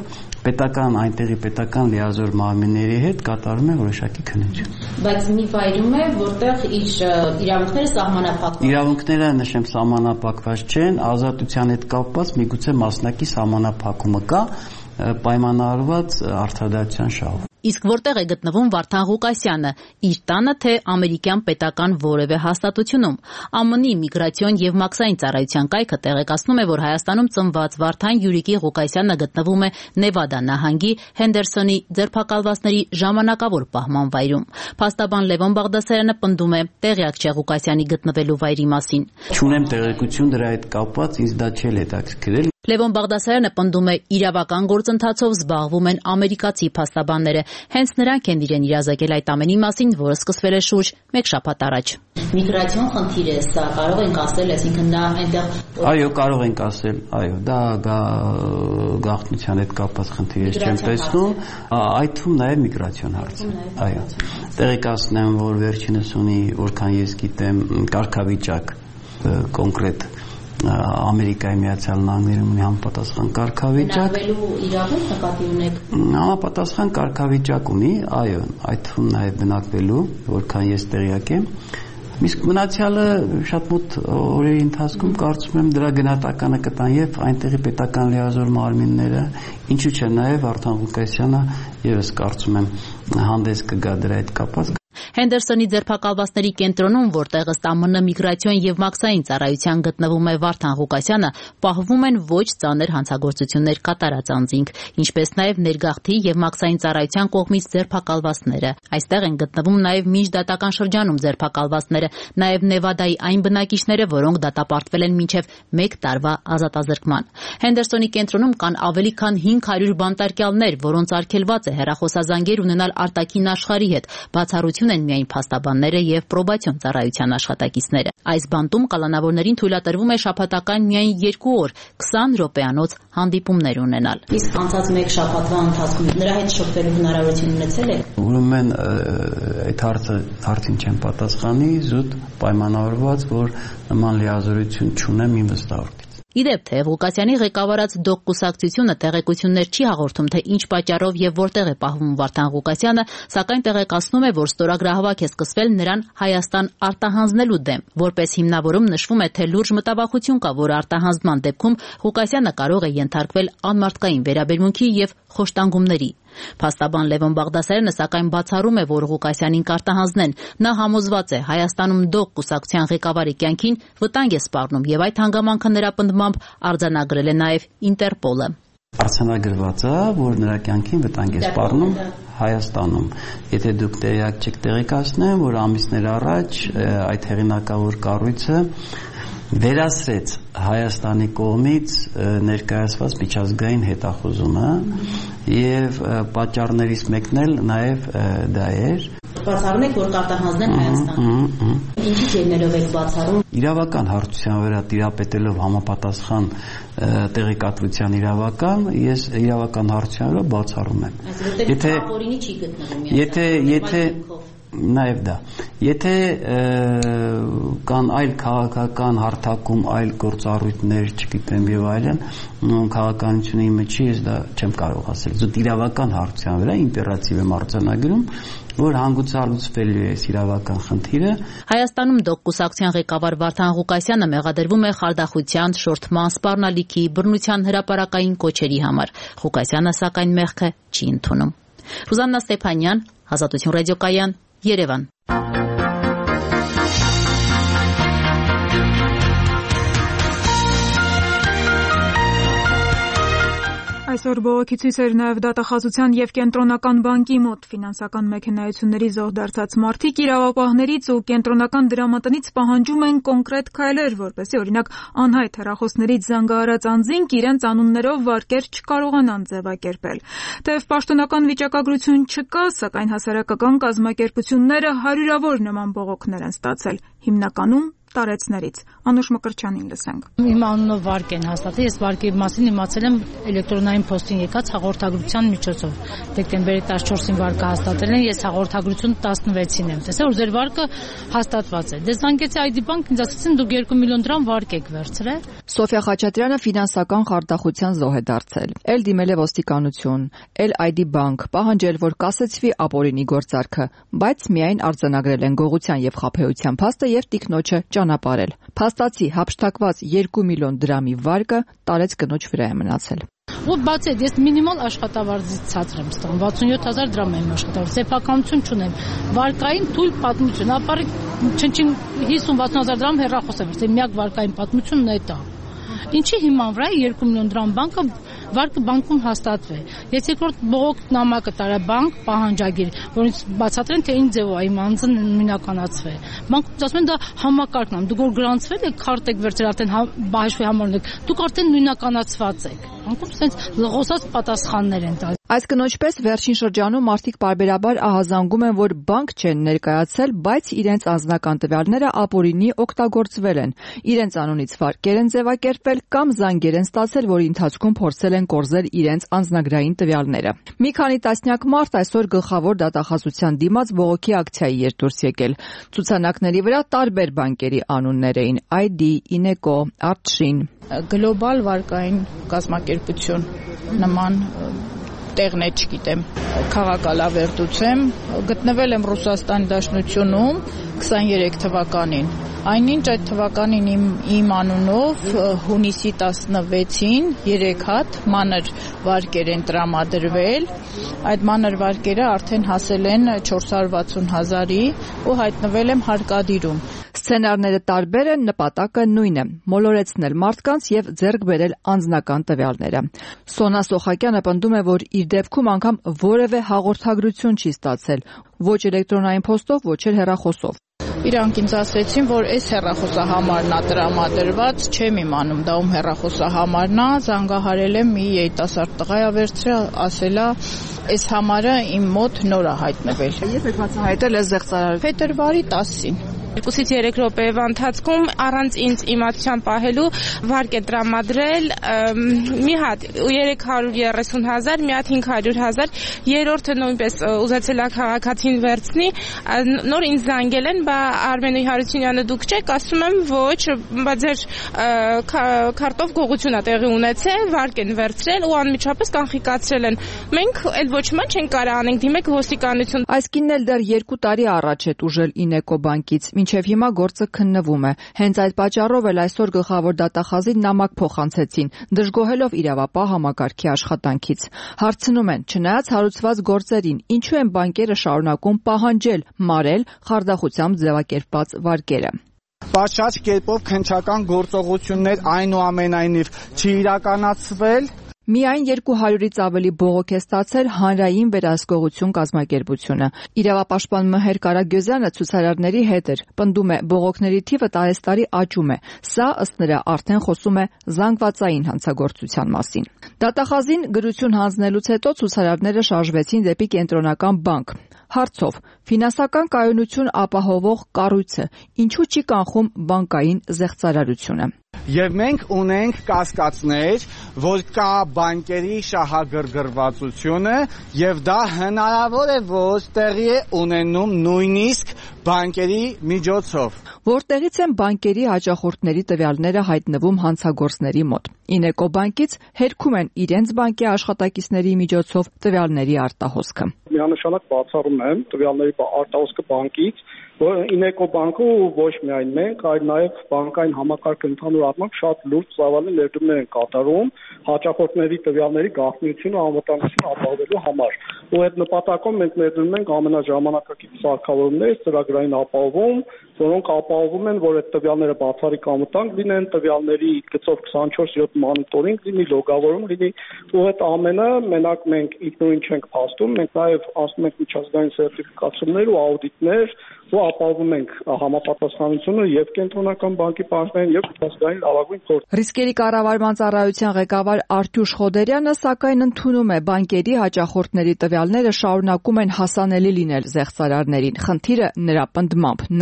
պետական այնտեղի պետական լիազոր մարմինների հետ կատարում է որոշակի քննություն։ Բայց մի վայրում է, որտեղ իր իրավունքները սահմանափակված։ Իրավունքները նշեմ սահմանափակված չեն, ազատության հետ կապված միգուցե մասնակի սահմանափակումը կա, պայմանավորված արդարադատության շահով։ Իսկ որտեղ է գտնվում Վարդան Ղուկասյանը, իր տանը թե ամերիկյան պետական որևէ հաստատությունում։ ԱՄՆ-ի միգրացիոն եւ մաքսային ծառայության կայքը տեղեկացնում է, որ Հայաստանում ծնված Վարդան Յուրիկի Ղուկասյանը գտնվում է Նևադա նահանգի Հենդերսոնի ձերբակալվածների ժամանակավոր պահման վայրում։ Փաստաբան Լևոն Բաղդասարյանը պնդում է, տեղյակ չէ Ղուկասյանի գտնվելու վայրի մասին։ Չունեմ տեղեկություն դրա հետ կապված, ինձ դա չի հետաքրքրել։ Լևոն Բաղդասարյանը պնդում է, իրավական գործընթացով զբաղվում են ամերիկացի փաստաբանները։ Հենց նրանք են իրեն իրազեկել այդ ամենի մասին, որը սկսվել է շուրջ մեկ շաբաթ առաջ։ Միգրացիոն խնդիր է սա, կարող ենք ասել, այսինքն նա այնտեղ։ Այո, կարող ենք ասել, այո, դա գաղտնիության հետ կապված խնդիր է, չեմ տեսնում, այդ թվում նաև միգրացիոն հարց։ Այո։ Տեղեկացնեմ, որ վերջինս ունի, որքան ես գիտեմ, կարգավիճակ կոնկրետ Ամերիկայի Միացյալ Նահանգներում ունի համապատասխան կարգավիճակ։ Բնակվելու իրավունք նկատի ունեք։ Համապատասխան կարգավիճակ ունի, այո, այդ թվում նաև բնակվելու, որքան ես տեղյակ եմ։ Իսկ մնացյալը շատ մոտ օրերի ընթացքում կարծում եմ դրա գնահատականը կտան եւ այնտեղի պետական լիազոր մարմինները, ինչու՞ չէ նաև Վարդան Ղուկասյանը եւս կարծում եմ հանդես կգա դրա հետ կապված։ Հենդերսոնի ձերբակալվածների կենտրոնում, որտեղ ըստ ԱՄՆ միգրացիոն եւ մաքսային ծառայության գտնվում է Վարդան Ղուկասյանը, պահվում են ոչ ծանր հանցագործություններ կատարած անձինք, ինչպես նաեւ ներգաղթի եւ մաքսային ծառայության կողմից ձերբակալվածները։ Այստեղ են գտնվում նաեւ միջդատական շրջանում ձերբակալվածները, նաեւ Նևադայի այն բնակիչները, որոնք դատապարտվել են մինչեւ մեկ տարվա ազատազրկման։ Հենդերսոնի կենտրոնում կան ավելի քան հինգ հարյուր բանտարկյալներ, որոնց արգելված է հեռախոսազանգեր ունենալ արտաքին աշխարհի հետ, բացառություն են միայն փաստաբանները եւ պրոբացիոն ծառայության աշխատակիցները։ Այս բանտում կալանավորներին թույլատրվում է շաբաթական միայն երկու օր, քսան րոպեանոց հանդիպումներ ունենալ։ Իսկ անցած մեկ շաբաթվա ընթացքում նրա հետ շփվելու հնարավորություն ունեցել եք։ Ուրեմն այդ հարցը հարցին չեմ պատասխանի, զուտ պայմանավորված, որ նման լիազորություն չունեմ իմ վստահորդ։ Իդեպ թե Ղուկասյանի ղեկավարած ԴՕԿ կուսակցությունը տեղեկություններ չի հաղորդում, թե ինչ պատճառով եւ որտեղ է պահվում Վարդան Ղուկասյանը, սակայն տեղեկացնում է, որ ստորագրահավաք է սկսվել նրան Հայաստան արտահանձնելու դեմ։ Որպես հիմնավորում նշվում է, թե լուրջ մտավախություն կա, որ արտահանձնման դեպքում Ղուկասյանը կարող է ենթարկվել անմարդկային վերաբերմունքի եւ խոշտանգումների։ Փաստաբան Լևոն Բաղդասարյանը սակայն բացառում է, որ Ղուկասյանին կարտահանձնեն։ Նա համոզված է, Հայաստանում ԴՕԿ կուսակցության ղեկավարի կյանքին վտանգ է սպառնում եւ այդ հանգամանքը նրա պնդմամբ արձանագրել է նաեւ Ինտերպոլը։ Արձանագրված է, որ նրա կյանքին վտանգ է սպառնում Հայաստանում։ Եթե դուք տեղյակ չեք, տեղեկացնեմ, որ ամիսներ առաջ այդ հեղինակավոր կառույցը վերացրեց Հայաստանի կողմից ներկայացված միջազգային հետախուզումը եւ պատճառներից մեկն էլ նաեւ դա էր։ Բացառում եք, որ կարտահանձնեն Հայաստան։ Ինչի ելնելով եք բացառում։ Իրավական հարցության վրա տիրապետելով համապատասխան տեղեկատվության իրավական, ես իրավական հարցության վրա բացառում եմ։ Եթե ապօրինի չի գտնվում։ Եթե եթե Նաև դա։ Եթե կան այլ քաղաքական հարթակում այլ գործառույթներ, չգիտեմ եւ այլն, քաղաքականությունը իմը չի, ես դա չեմ կարող ասել։ Զուտ իրավական հարցության վրա իմպերատիվ եմ արձանագրում, որ հանգուցալուծվելու է իրավական խնդիրը։ Հայաստանում ԴՕԿ կուսակցության ղեկավար Վարդան Ղուկասյանը մեղադրվում է խարդախության, շորթման, սպառնալիքի, բռնության հրապարակային կոչերի համար։ Ղուկասյանը սակայն մեղքը չի ընդունում։ Ռուզաննա Ստեփանյան, Ազատություն ռադիոկայան, Երևան։ Այսօր բողոքի ցույց էր նաև դատախազության եւ կենտրոնական բանկի մոտ ֆինանսական մեքենայությունների զոհ դարձած մարդիկ իրավապահներից ու կենտրոնական դրամատնից պահանջում են կոնկրետ քայլեր, որպեսզի օրինակ անհայտ հեռախոսներից զանգահարած անձինք իրենց անուններով վարկեր չկարողանան ձևակերպել։ Թեև պաշտոնական վիճակագրություն չկա, սակայն հասարակական կազմակերպությունները հարյուրավոր նման բողոքներ են ստացել, հիմնականում տարեցներից։ Անուշ Մկրտչյանին լսենք։ Իմ անունով վարկ են հաստատել, ես վարկի մասին իմացել եմ էլեկտրոնային փոստին եկած հաղորդագրության միջոցով։ Դեկտեմբերի տասնչորսին վարկը հաստատել են, ես հաղորդագրությունը տասնվեցին եմ տեսել, որ ձեր վարկը հաստատված է։ Դե զանգեցի այ դի բանկ, ինձ ասացին դուք երկու միլիոն դրամ վարկ եք վերցրել։ Սոֆիա Խաչատրյանը ֆինանսական խարդախության զոհ է դարձել։ Էլ դիմել է ոստիկանություն, էլ այ դի բանկ, պահանջել, որ կասեցվի ապօրինի գործարքը, բայց միայն արձանագրել են գողության եւ խաբեության փաստը եւ տիկնոջը ճանապարհել։ Փաստացի հափշտակված երկու միլիոն դրամի վարկը տարեց կնոջ վրա է մնացել։ Ու բացի այդ, ես մինիմալ աշխատավարձից ցածր եմ ստանում, վաթսունյոթ հազար դրամ եմ աշխատավարձ, սեփականություն չունեմ, վարկային թույլ պատմություն, ապարի չնչին հիսուն վաթսուն հազար դրամ հեռախոս եմ վերցրել, միակ վարկային պատմությունն է դա։ Ինչի հիման վրա երկու միլիոն դրամ բանկը վարկը բանկում հաստատվի։ Ես երկրորդ բողոք նամակը տարա բանկ պահանջագիր, որից բացատրեն թե ինչ ձևով է իմ անձը նույնականացվի։ Բանկում ասում են դա համակարգն է, դուք որ գրանցվել եք, քարտ եք վերցրել արդեն բահաշվի համար ունեք, դուք արդեն նույնականացված եք։ Բանկում sense լղոսած պատասխաններ են տալիս։ Այս կնոջ պես վերջին շրջանում մարդիկ պարբերաբար ահազանգում են, որ բանկ չեն ներկայացել, բայց իրենց անձնական տվյալները ապօրինի օգտագործվել են, իրենց անունից վարկեր են ձևակերպվել կամ զանգեր են ստացել, որի ընթացքում փորձել են կորզել իրենց անձնագրային տվյալները։ Մի քանի տասնյակ մարդ այսօր գլխավոր դատախազության դիմաց բողոքի ակցիայի էր դուրս եկել։ Ցուցանակների վրա տարբեր բանկերի անուններ էին՝ այ դի, Ինեկո, Արտշին։ Գլոբալ վարկային կազմակերպություն նման տեղն է, չգիտեմ, քաղաքալավերդուց եմ, գտնվել եմ Ռուսաստանի Դաշնությունում քսաներեք թվականին։ Այնինչ այդ թվականին իմ, իմ անունով հունիսի տասնվեցին երեք հատ մանր վարկեր են տրամադրվել, այդ մանր վարկերը արդեն հասել են չորս հարյուր վաթսուն հազարի ու հայտնվել եմ հարկադիրում։ Սցենարները տարբեր են, նպատակը նույն է՝ մոլորեցնել մարդկանց եւ ձեռք բերել անձնական տվյալները։ Սոնա Սոխակյանը պնդում է, որ իր դեպքում անգամ որևէ հաղորդագրություն չի ստացել, ոչ էլեկտրոնային փոստով, ոչ էլ հեռախոսով։ Իրանք ինձ ասեցին, որ այս հեռախոսահամարն է տրամադրված, չեմ իմանում դա ում հեռախոսահամարն է, զանգահարել եմ մի երիտասարդ տղա է վերցրել, ասել է այս համարը իմ մոտ նոր է հայտնվել։ Երբ եք բացահայտել այս զեղծարարը։ Փետրվարի տասին։ երկուսից երեք րոպեվա ընթացքում առանց ինձ իմացության պահելու վարկ է տրամադրել մի հատ երեք հարյուր երեսուն հազար, մի հատ հինգ հարյուր հազար, երրորդը նույնպես ուզեցել է քաղաքացին վերցնի, նոր ինձ զանգել են, բա Արմենի Հարությունյանը դուք չեք, ասում եմ ոչ, բա ձեր քարտով գողություն է տեղի ունեցել, վարկ են վերցրել ու անմիջապես կանխիկացրել են։ Մենք էլ ոչ մի չենք կարող անենք, դիմեք ոստիկանություն։ Այս կինն էլ դեռ երկու տարի առաջ է տուժել Ինեկո բանկից, մինչև հիմա գործը քննվում է։ Հենց այդ պատճառով էլ այսօր գլխավոր դատախազին նամակ փոխանցեցին, դժգոհելով իրավապահ համակարգի աշխատանքից։ Հարցնում են, չնայած հարուցված գործերին, ինչու են բանկերը շարունակում պահանջել մարել խարդախությամբ ձևակերպված վարկերը։ Պատշաճ կերպով քննչական գործողություններ այնուամենայնիվ չի իրականացվել։ Միայն երկու հարյուրից ավելի բողոք է ստացել Հանրային վերահսկողություն կազմակերպությունը։ Իրավապաշտպան Մհեր Կարագյոզյանը ցուցարարների հետ էր, պնդում է բողոքների թիվը տարեստարի աճում է։ Սա ըստ նրա արդեն խոսում է զանգվածային հանցագործության մասին։ Դատախազին գրություն հանձնելուց հետո ցուցարարները շարժվեցին դեպի կենտրոնական բանկ։ Հարցով՝ ֆինանսական կայունություն ապահովող կառույցը ինչու չի կանխում բանկային զեղծարարությունը։ Եվ մենք ունենք կասկածներ, որ կա բանկերի շահագրգռվածությունը եւ դա հնարավոր է, որ տեղի է ունենում նույնիսկ բանկերի միջոցով։ Որտեղից են բանկերի հաճախորդների տվյալները հայտնվում հանցագործների մոտ։ Ինեկո բանկից հերքում են իրենց բանկի աշխատակիցների միջոցով տվյալների արտահոսքը։ Միանշանակ բացառում եմ տվյալների արտահոսքը բանկից, որ Ինեկո բանկը ոչ միայն մենք, այլ նաև բանկային համակարգը ընդհանուր առմամբ շատ լուրջ ծավալի ներդրումներ են կատարում հաճախորդների տվյալների գաղտնիությունը անվտանգությունը ապահովելու համար։ Ու այդ նպատակով մենք ներդրում ենք ամենաժամանակակից սարքավորումներ, ծրագրային ապահովում, որոնք ապահովում են, որ այդ տվյալները բացառիկ անվտանգ լինեն, տվյալների գծով քսանչորս յոթ մոնիտորինգ լինի, լոգավորում լինի, ու այդ ամենը մենակ մենք ինքնուրույն չենք փաստում, մենք նաև ասում ենք միջազգային սերտիֆիկացումներ ու աուդիտներ ու ապահովում ենք համապատասխանությունը եւ կենտրոնական բանկի պաշտպանին եւ միջազգային լավագույն փորձ։ Ռիսկերի կառավարման ծառայության ղեկավար Արտյուշ Խոդերյանը սակայն ընդունում է բանկերի հաճախորդների տվյալները շարունակում են հասանելի լինել զեղծարարներին։ Խնդիրը նրա պնդմամբ նաեւ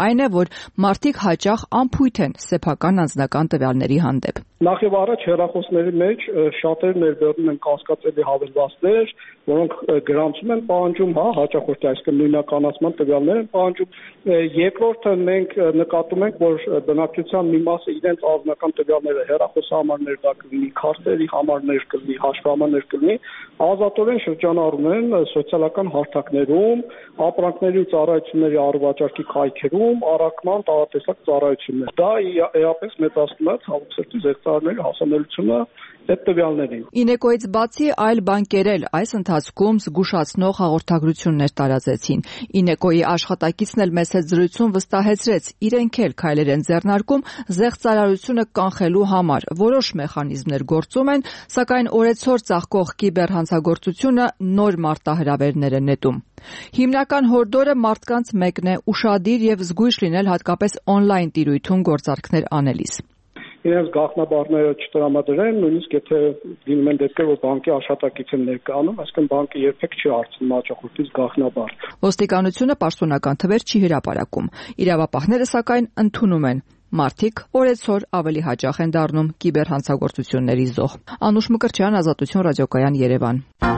այն է, որ մարդիկ հաճախ անփույթ են սեփական անձնական տվյալների հանդեպ։ Նախ եւ առաջ հեռախոսների մեջ շատերը ներբեռնում են կասկածելի հավելվածներ, որոնք գրանցում են պահանջում, հա, հաճախորդի, այսինքն նույնականացման տվյալներ են պահանջում։ Երկրորդը մենք նկատում ենք, որ բնակչության մի մասը իրենց անձնական տվյալները հեռախոսահամարներ դա կլինի, քարտերի համարներ կլինի, հաշվառումներ կլինի, ազատորեն շրջանառում են սոցիալական հարթակներում, ապրանքների ու ծառայությունների առավաճառքի կայքերում, առաքման տարատեսակ ծառայություններ։ Դա էապես մեծացնում է ցավոք զեղծարների հասանելիությունը այդ տվյալներին։ Ինեկոյից բացի այլ բանկեր էլ այս ընթացքում զգուշացնող հաղորդագրություններ տարածեցին։ Ինեկոյի աշխատակիցն էլ մեծ հետ զրույցում վստահեցրեց, իրենք էլ քայլեր են ձեռնարկում զեղծարարությունը կանխելու համար։ Որոշ մեխանիզմներ գործում են, սակայն օրեցօր ծաղկող կիբերհանցագործությունը նոր մարտահրավերներ է նետում։ Հիմնական հորդորը մարդկանց մեկն է՝ ուշադիր եւ զգույշ լինել հատկապես օնլայն տիրույթում գործարքներ անելիս։ Իրենց գաղտնաբառները չտրամադրեն, նույնիսկ եթե լինում են դեպքեր, որ բանկի աշխատակից են ներկայանում, այսինքն բանկը երբեք չի հարցնում հաճախորդից գաղտնաբառ։ Ոստիկանությունը պաշտոնական թվեր չի հրապարակում։ Իրավապահները սակայն ընդունում են։ Մարդիկ օրեցօր ավելի հաճախ են դառնում կիբերհանցագործությունների զոհ։ Անուշ Մկրտչյան, Ազատություն ռադիոկայան, Երևան։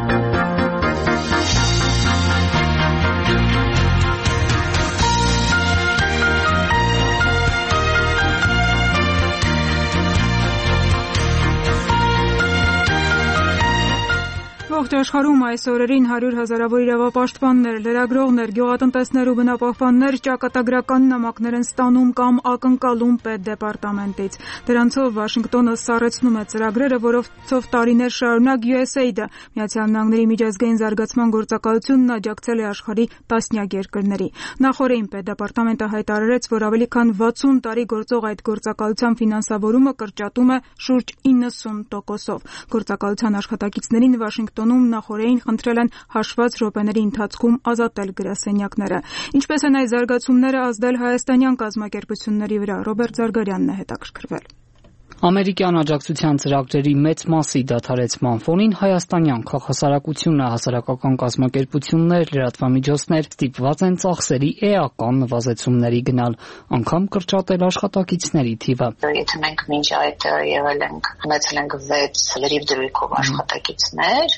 Ողջ աշխարհում այս օրերին հարյուր հազարավոր իրավապաշտպաններ, լրագրողներ, գյուղատնտեսներ ու բնապահպաններ ճակատագրական նամակներ են ստանում կամ ակնկալում պետդեպարտամենտից։ Դրանցով Վաշինգտոնը սառեցնում է ծրագրերը, որովցով տարիներ շարունակ յու էս էյ-ը, Միացյալ Նահանգների միջազգային զարգացման գործակալությունն աջակցել է աշխարհի տասնյակ երկրների։ Նախորդին պետդեպարտամենտը հայտարարեց, որ ավելի քան վաթսուն տարի գործող այդ գործակալության ֆինանսավորումը կրճատում է շուրջ իննսուն տոկոսով։ Գործակալության աշխատակիցներին Վաշինգտոն նախորդին խնդրել են հաշված րոպեների ընթացքում ազատել գրասենյակները։ Ինչպես են այս զարգացումները ազդել հայաստանյան կազմակերպությունների վրա, Ռոբերտ Զարգարյանն է հետաքրքրվել։ Ամերիկյան աջակցության ծրագրերի մեծ մասի դադարեցման ֆոնին հայաստանյան քաղաքասարակությունը, հասարակական կազմակերպություններ, լրատվամիջոցներ ստիպված են ծախսերի էական նվազեցումների գնալ, անգամ կրճատել աշխատակիցների թիվը։ Եթե մենք մինչ այդ եղել ենք ունեցել ենք վեց լրիվ դրույքով աշխատակիցներ,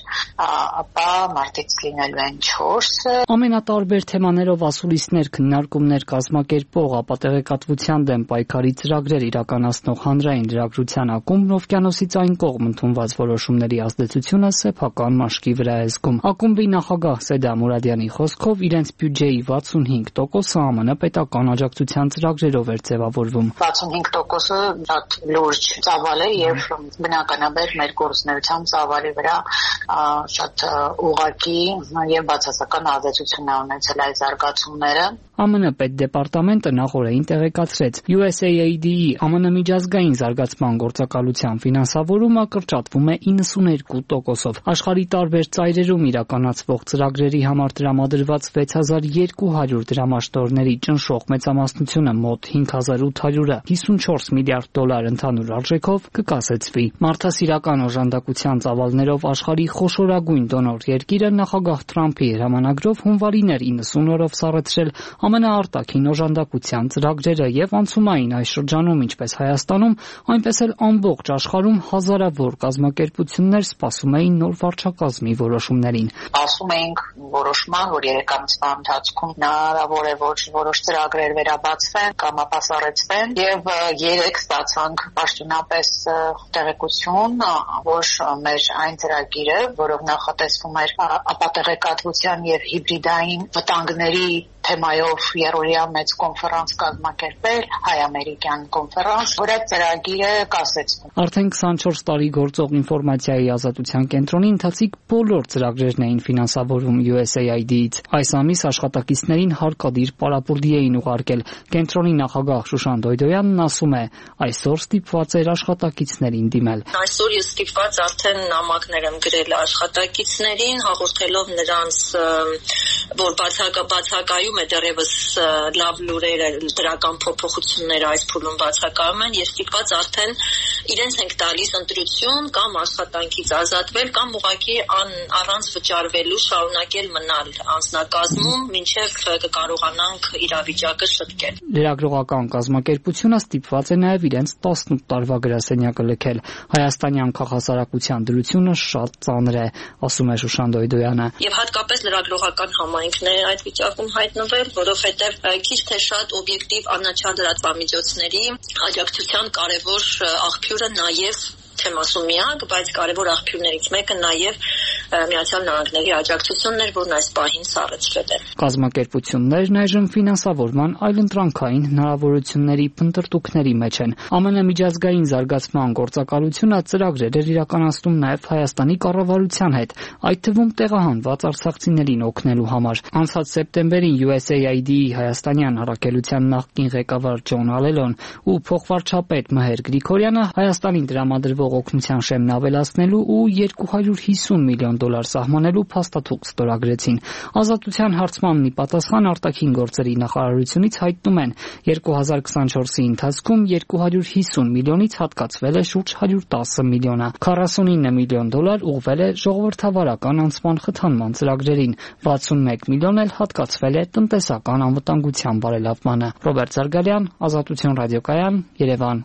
ապա մարտից լինելու են չորսը։ Ամենատարբեր թեմաներով ասուլիսներ, քննարկումներ կազմակերպող, ապա տեղեկատվության դեմ պայքարի ծրագրեր իրականացնող հանրային լրագրության ակումբն օվկիանոսից այն կողմ ընդունված որոշումների ազդեցությունը սեփական մաշկի վրա է զգում։ Ակումբի նախագահ Սեդա Մուրադյանի խոսքով իրենց բյուջեի վաթսունհինգ տոկոսը Ա Մ Ն պետական աջակցության ծրագրերով էր ձևավորվում։ վաթսունհինգ տոկոսը շատ լուրջ ծավալ է եւ բնականաբար մեր գործունեության ծավալի վրա շատ ուղղակի եւ բացասական ազդեցություն է ունեցել այս զարգացումները։ Ա Մ Ն պետդեպարտամենտը նախորդին տեղեկացրեց յու էս էյ ա յ դի-ի Ա Մ Ն միջազգային զարգացման գործակալության ֆինանսավորումը կրճատվում է իննսուներկու տոկոսով։ Աշխարհի տարբեր ծայրերում իրականացվող ծրագրերի համար տրամադրված վեց հազար երկու հարյուր դրամաշտորների ճնշող մեծամասնությունը մոտ հինգ հազար ութ հարյուրը հիսունչորս միլիարդ դոլար ընդհանուր արժեքով կկասեցվի։ Մարդասիրական օժանդակության ծավալներով աշխարհի խոշորագույն դոնոր երկիրը նախագահ Թրամփի հրամանագրով հունվարին էր իննսուն օրով սառեցրել Ա Մ Ն արտաքին օժանդակության ծրագրերը եւ անցումային այս շրջանում, ինչպես Հայաստանում, այնպես էլ ամբողջ աշխարհում հազարավոր կազմակերպություններ սպասում էին նոր վարչակազմի որոշումներին։ Ասում էինք որոշման, որ երեք ամսվա ընթացքում հնարավոր է որ որոշ ծրագրեր վերաբացվեն կամ ապասառեցվեն եւ երեք ստացանք պաշտոնապես տեղեկություն, որ մեր այն ծրագիրը, որով նախատեսվում էր ապատեղեկատվության եւ հիբրիդային վտանգների թեմայով երրորդյա մեծ կոնֆերանս կազմակերպել, հայ-ամերիկյան կոնֆերանս, որ այդ ծրագիրը կասեցվում։ Արդեն քսանչորս տարի գործող ինֆորմացիայի ազատության կենտրոնի ընթացիկ բոլոր ծրագրերն էին ֆինանսավորում յու էս էյ ա յ դի-ից։ Այս ամիս աշխատակիցներին հարկադիր պարապուրդի էին ուղարկել։ Կենտրոնի նախագահ Շուշան Դոյդոյանն ասում է, այսօր ստիպված էր աշխատակիցներին դիմել։ Այսօր ես ստիպված արդեն նամակներ եմ գրել աշխատակիցներին, հաղորդելով նրանց, որ բացակայում է դեռևս լավ լուրերը, դրական փոփոխությունները այս փուլում բացակայում են, եւ ստիպված արդեն իրենց ենք տալիս ընտրություն կամ աշխատանքից ազատվել կամ ուղղակի առանց վճարվելու շարունակել մնալ անձնակազմում, մինչև կկարողանանք իրավիճակը շտկել։ Լրագրողական կազմակերպությունը ստիպված է նաև իրենց տասնութ տարվա գրասենյակը լքել։ Հայաստանյան քաղաքասարակության դրությունը շատ ծանր է, ասում է Շուշան Դոյդոյանը։ Եվ հատկապես լրագրողական համայնքն է այդ վիճակում հայտնվել, որովհետև քիչ թե շատ օբյեկտիվ անաչառ լրատվամիջոցների աջակցության կարևոր աղբյուրը նաև չեմ ասում միակ, բայց կարևոր աղբյուրներից մեկը նաև Միացյալ Նահանգների աջակցությունն էր, որն այս պահին սառեցրել է։ Կազմակերպություններն այժմ ֆինանսավորման այլընտրանքային հնարավորությունների փնտրտուքների մեջ են։ ԱՄՆ միջազգային զարգացման գործակալությունը ծրագրեր էր իրականացնում նաև Հայաստանի կառավարության հետ, այդ թվում տեղահանված արցախցիներին օգնելու համար։ Անցած սեպտեմբերին յու էս էյ այ դի-ի Հայաստանյան առաքելության նախկին ղեկավար Ջոն Ալելոն ու փոխվարչապետ Մհեր Գրիգորյանը Հայաստանին տրամադրվող օգնության շեմն ավելացնելու ու երկու հարյուր հիսուն միլիոն դոլար սահմանելու փաստաթուղթ ստորագրեցին։ Ազատության հարցմանն ի պատասխան արտաքին գործերի նախարարությունից հայտնում են, երկու հազար քսանչորսի ընթացքում երկու հարյուր հիսուն միլիոնից հատկացվել է շուրջ հարյուր տասը միլիոնը, քառասունինը միլիոն դոլար ուղղվել է ժողովրդավարական անցման խթանման ծրագրերին, վաթսունմեկ միլիոն էլ հատկացվել է տնտեսական անվտանգության բարելավմանը։ Ռոբերտ Զարգալյան, Ազատություն ռադիոկայան, Երևան։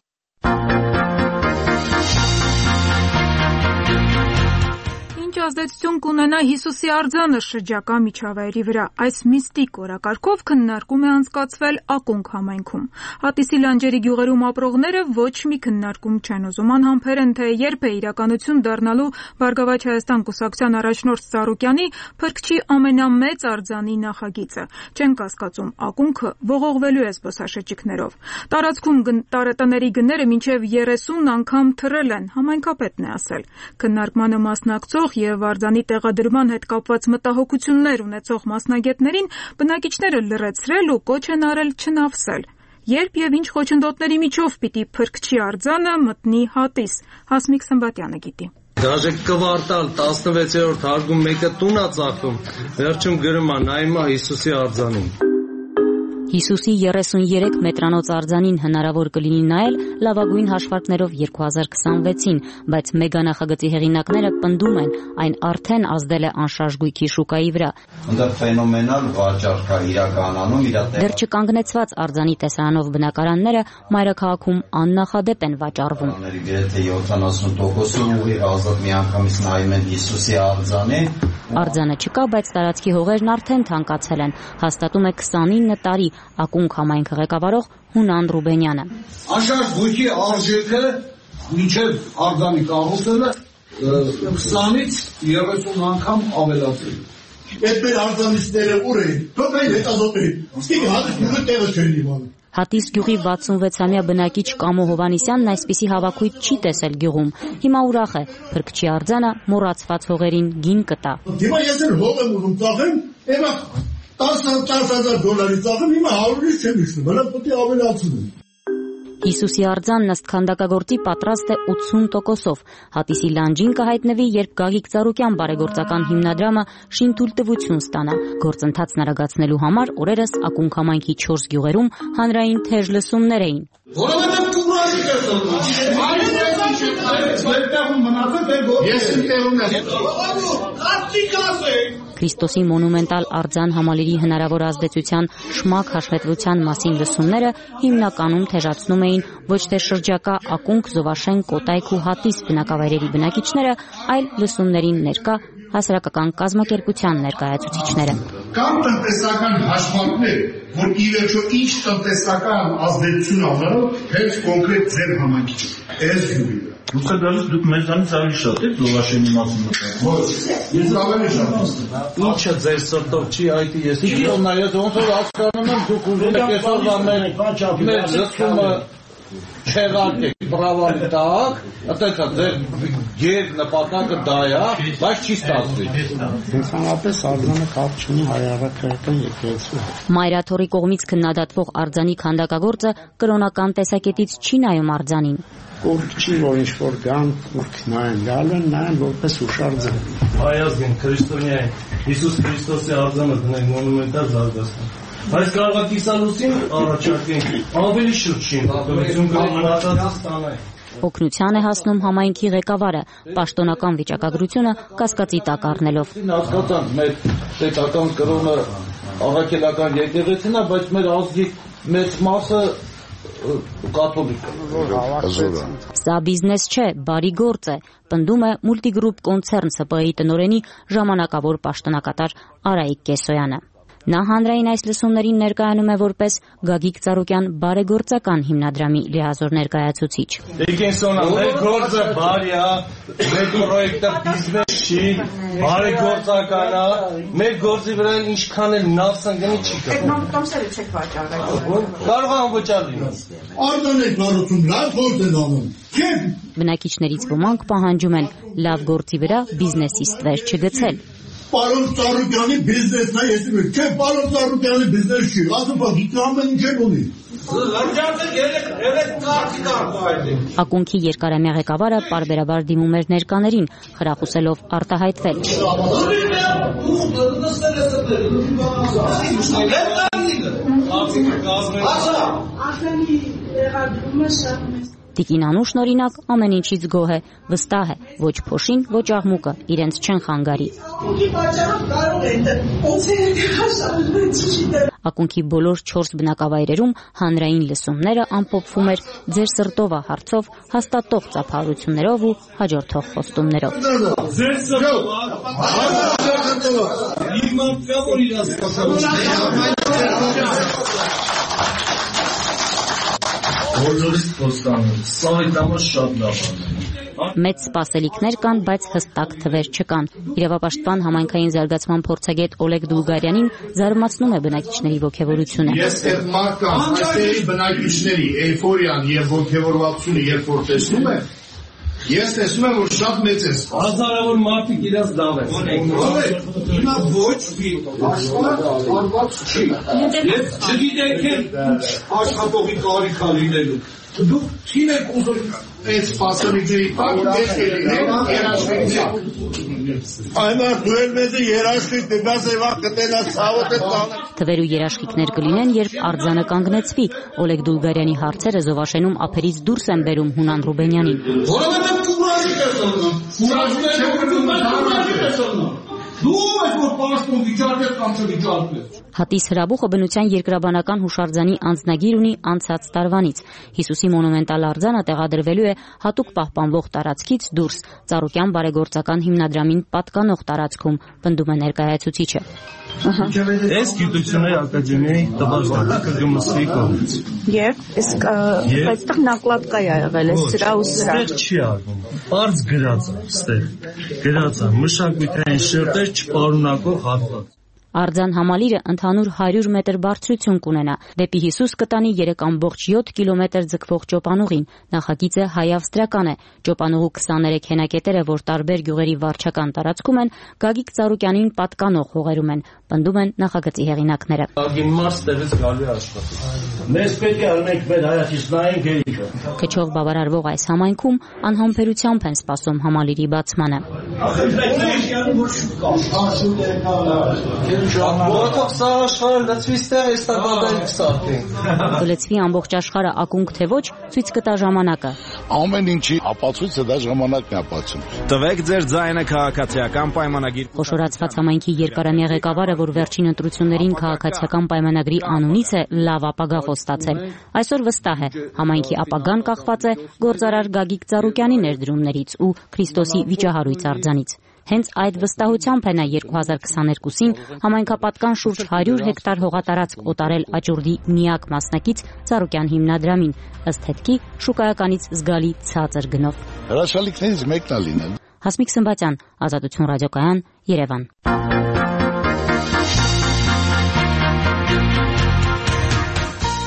Ազդեցություն կունենա Հիսուսի արձանը շրջակա միջավայրի վրա։ Այս միստիկ օրակարգով քննարկում է անցկացվել Ակունք համայնքում։ Հատիսի լանջերի գյուղերում ապրողները ոչ մի քննարկում չեն ուզում, անհամբեր են, թե երբ է իրականություն դառնալու Բարգավաճ Հայաստան կուսակցության առաջնորդ Ծառուկյանի Փրկչի ամենամեծ արձանի նախագիծը։ Չեն կասկածում, ակունքը ողողվելու է զբոսաշրջիկներով։ Տարածքում տների գները մինչև երեսուն անգամ թռել են, համայնքապետն է ասել։ Քննարկմանը մասնակցող եւ արձանի տեղադրման հետ կապված մտահոգություններ ունեցող մասնագետներին բնակիչները լրացրել ու կոչ են արել չնավսել։ Երբ եւ ինչ խոչընդոտների միջով պիտի Փրկչի արձանը մտնի Հատիս, Հասմիկ Սմբատյանը գիտի։ Դաժե կվարտալ տասնվեցերորդ հարգում մեկը տուն է ծախում, վերջում գրում է նայում է Հիսուսի արձանին։ Հիսուսի երեսուներեք մետրանոց արձանին հնարավոր կլինի նայել լավագույն հաշվարկներով երկու հազար քսանվեցին, բայց մեգանախագծի հեղինակները պնդում են, այն արդեն ազդել է անշարժ գույքի շուկայի վրա։ Այնտեղ ֆենոմենալ վաճառք է իրականանում, դեռ չկանգնեցված արձանի տեսարանով բնակարանները մայրաքաղաքում աննախադեպ են վաճառվում։ Գրեթե յոթանասուն տոկոսը ուղիղ ազատ միանգամից նայում են Հիսուսի արձանին։ Արձանը չկա, բայց տարածքի հողերն արդեն թանկացել են, հաստատում է քսանինը տարի Ակունք համայնքը ղեկավարող Հունան Ռուբենյանը։ Անշարժ գույքի արժեքը մինչև արձանի կառուցելը քսանից երեսուն անգամ ավելացել։ Այդ մեր արձանիստները ուր են, թողել հետազոտել, իսկ հատուկ տեղը չեն իմանում։ Հատիս գյուղի վաթսունվեցամյա բնակիչ Կամո Հովանիսյանն այսպիսի հավաքույթ չի տեսել գյուղում։ Հիմա ուրախ է, Փրկչի արձանը մոռացված հողերին գին կտա։ Հիմա ես էլ հող եմ ուզում ծախեմ, եմա տասը հազար դոլարի ծախեմ, հիմա հարյուրից չեմ իշխում, հələ պետք է ավելացնեմ։ Հիսուսի արձանն ըստ քանդակագործի պատրաստ է ութսուն տոկոսով։ Հատիսի լանջին կհայտնվի, երբ Գագիկ Ծառուկյան բարեգործական հիմնադրամը շինթույլտվություն ստանա։ Գործընթացն արագացնելու համար օրերս Ակունք համայնքի չորս գյուղերում հանրային թեժ լսումներ էին։ Որովհետև կուրաժի կերտում։ Քրիստոսի մոնումենտալ արձան համալիրի հնարավոր ազդեցության շմակ հաշվետվության մասին լսումները հիմնականում թեժացնում էին ոչ թե շրջակա Ակունք, Զովաշեն, Կոտայք ու Հատիս բնակավայրերի բնակիչները, այլ լսումներին ներկա հասարակական կազմակերպության ներկայացուցիչները։ Կամ տնտեսական հաշվարկներ, որ ի վերջո ինչ տնտեսական ազդեցություն ունենալու հենց կոնկրետ ձեր համայնքի այս գյուղի։ Դուք գալիս դուք մեզանից ավելի շատ եք Զովաշենի մասին մտածում։ Ոչ, ես ավելի շատ եմ։ Ինչը ձեր սրտով չի այդ ես չի նայած ոնց որ հասկանում եմ դուք ուզում եք այսօր բաներ մեր զսումը չեղարկեք բրավալի տակ, այդտեղ ձեր գեր նպատակը դա է, բայց չի ստացվի։ Ընդհանրապես արձանը կապ չունի հայ-առաքելական եկեղեցու հետ։ Մայրաթորի կողմից քննադատվող արձանի քանդակագործը կրոնական տեսակետից չի նայում արձանին։ Կորք չի, որ ինչ-որ գան, նայեն, գալու են, նայեն որպես հուշարձան։ Հայազգին, քրիստոնյա են, Հիսուս Քրիստոսի արձանը դնենք մոնումենտալ զարգացման։ Բայց կարող է կիսալուսին առաջարկենք ավելի շուտ հատորություն կմնացածը ստանալ։ Օգնության է հասնում համայնքի ղեկավարը, պաշտոնական վիճակագրությունը կասկածի տակ առնելով։ Հասկացանք մեր պետական կրոնը առաքելական եկեղեցին է, բայց մեր ազգի մեծ մասը կաթոլիկ է։ Սա բիզնես չէ, բարի գործ է, պնդում է Multigroup կոնցեռն Ս Պ Ը-ի տնօրենի ժամանակավոր պաշտոնակատար Արայիկ Կեսոյանը։ Նա հանրային այս լսումներին ներկայանում է որպես Գագիկ Ծառուկյան բարեգործական հիմնադրամի լիազոր ներկայացուցիչ։ Եկեսոնա, մեր գործը բարի է, մեր պրոյեկտը բիզնես չի, բարեգործական է, մեր գործի վրա ինչքան էլ նավ սնգնի չի կա։ Այդ մամտամսերը չեք վաճառել։ Կարող է անվճար լինել։ Արտանեք բարություն, լավ գործ են անում։ Բնակիչներից ոմանք պահանջում են լավ գործի վրա բիզնեսի ստվեր չգցել։ Պարոն Ծառուկյանի բիզնեսն է, ես իմ չէ, պարոն Ծառուկյանի բիզնես չի, ասում բա գիտամ են ինչ ունի։ Ակունքի երկարամյա ղեկավարը պարբերաբար դիմում էր ներկաներին, խրախուսելով արտահայտվել։ Տիկին Անուշն օրինակ ամեն ինչից գոհ է, վստահ է, ոչ փոշին, ոչ աղմուկը իրենց չեն խանգարի։ Ակունքի բոլոր չորս բնակավայրերում հանրային լսումները ամփոփվում էր ձեր սրտովա հարցով, հաստատող ծափահարություններով ու հաջորդող խոստումներով։ Ձեր Բոլորից խոստանում, սա հետամաս շատ լավ Մեծ սպասելիքներ կան, բայց հստակ թվեր չկան։ Իրավապաշտպան համայնքային զարգացման փորձագետ Օլեգ Դուլգարյանին զարմացնում է բնակիչների ոգևորությունը։ Ես այդ մարդկանց, այստեղի բնակիչների էյֆորիան եւ ոգևորվածությունը երբ որ տեսնում եմ, ես տեսնում եմ, որ շատ մեծ է սպասում։ Հազարավոր մարդիկ իրաց դավ են։ Հիմա ոչ մի արված չի։ Ես չգիտեք աշխատողի կարիք ա լինելու։ Դուք թին եք ուզում այդ սպասելիքների տակ ես կլինեք երաշխիքներ։ Այնա դու էլ մեզ երաշխիք դգաս եվա կտենա սավոտ է տանը։ Թվեր ու երաշխիքներ կլինեն, երբ արձանը կանգնեցվի։ Օլեգ Դուլգարյանի հարցերը Զովաշենում ափերից դուրս են բերում Հունան Ռուբենյանին։ Որովհետև կուրաժի տեսնում, կուրաժի տեսնում։ Դու ես որ պաշտոն վիճարկես կամ չվիճարկես։ Հատիս հրաբուխը բնության երկրաբանական հուշարձանի անձնագիր ունի անցած տարվանից։ Հիսուսի մոնումենտալ արձանը տեղադրվելու է հատուկ պահպանվող տարածքից դուրս, Ծառուկյան բարեգործական հիմնադրամին պատկանող տարածքում, պնդում է ներկայացուցիչը։ Այս գիտությունների ակադեմիայի տվյալները կգմսվի կողմից։ Եվ իսկ այդտեղ նակլատկա է եղել, այս սրա ու սրա։ Այդտեղ չի արվում։ Բարձ գրած է, այստեղ գրած է մշակութային շերտեր չպարունակող հատված։ Արձան համալիրը ընդհանուր հարյուր մետր բարձրություն կունենա, դեպի Հիսուս կտանի երեք կόμma յոթ կիլոմետր ձգվող ճոպանուղին, նախագիծը հայ-ավստրիական է, ճոպանուղու քսաներեք հենակետերը, որ տարբեր գյուղերի վարչական տարածքում են, Գագիկ Ծառուկյանին պատկանող հողերում են, պնդում են նախագծի հեղինակները։ Գինմար ստեղից գալու է աշխատել։ Մեզ պետք է արնենք մեր հայացիցնային գերիքը։ Քչով բավարարվող այս համայնքում անհամբերությամբ են սպասում համալիրի բացմանը։ Որովհետև սա աշխարհը լցվի ստեղ, այս տակադային կսարքենք։ Լցվի ամբողջ աշխարհը ակունք թե ոչ, ցույց կտա ժամանակը։ Ամեն ինչի ապացույցը դա ժամանակն է ապացում։ Տվեք ձեր ձայնը քաղաքացիական պայմանագիր։ Խոշորացված համայնքի երկարամյա ղեկավարը, որ վերջին ընտրություններին քաղաքացիական պայմանագրի անունից է լավ ապագա խոստացել, այսօր վստահ է, համայնքի ապագան կախված է գործարար Գագիկ Ծառուկյանի ներդրումներից ու Քրիստոսի վիճահարույց արձանից։ Հենց այդ վստահությամբ է նա երկու հազար քսաներկուսին համայնքապատկան շուրջ հարյուր հեկտար հողատարածք օտարել Աճուրդի միակ մասնակից Ծառուկյան հիմնադրամին, ըստ հետքի շուկայականից զգալի ցածր գնով։ Հրաշալիքներից մեկն է լինել։ Հասմիկ Սմբատյան, Ազատություն ռադիոկայան, Երևան։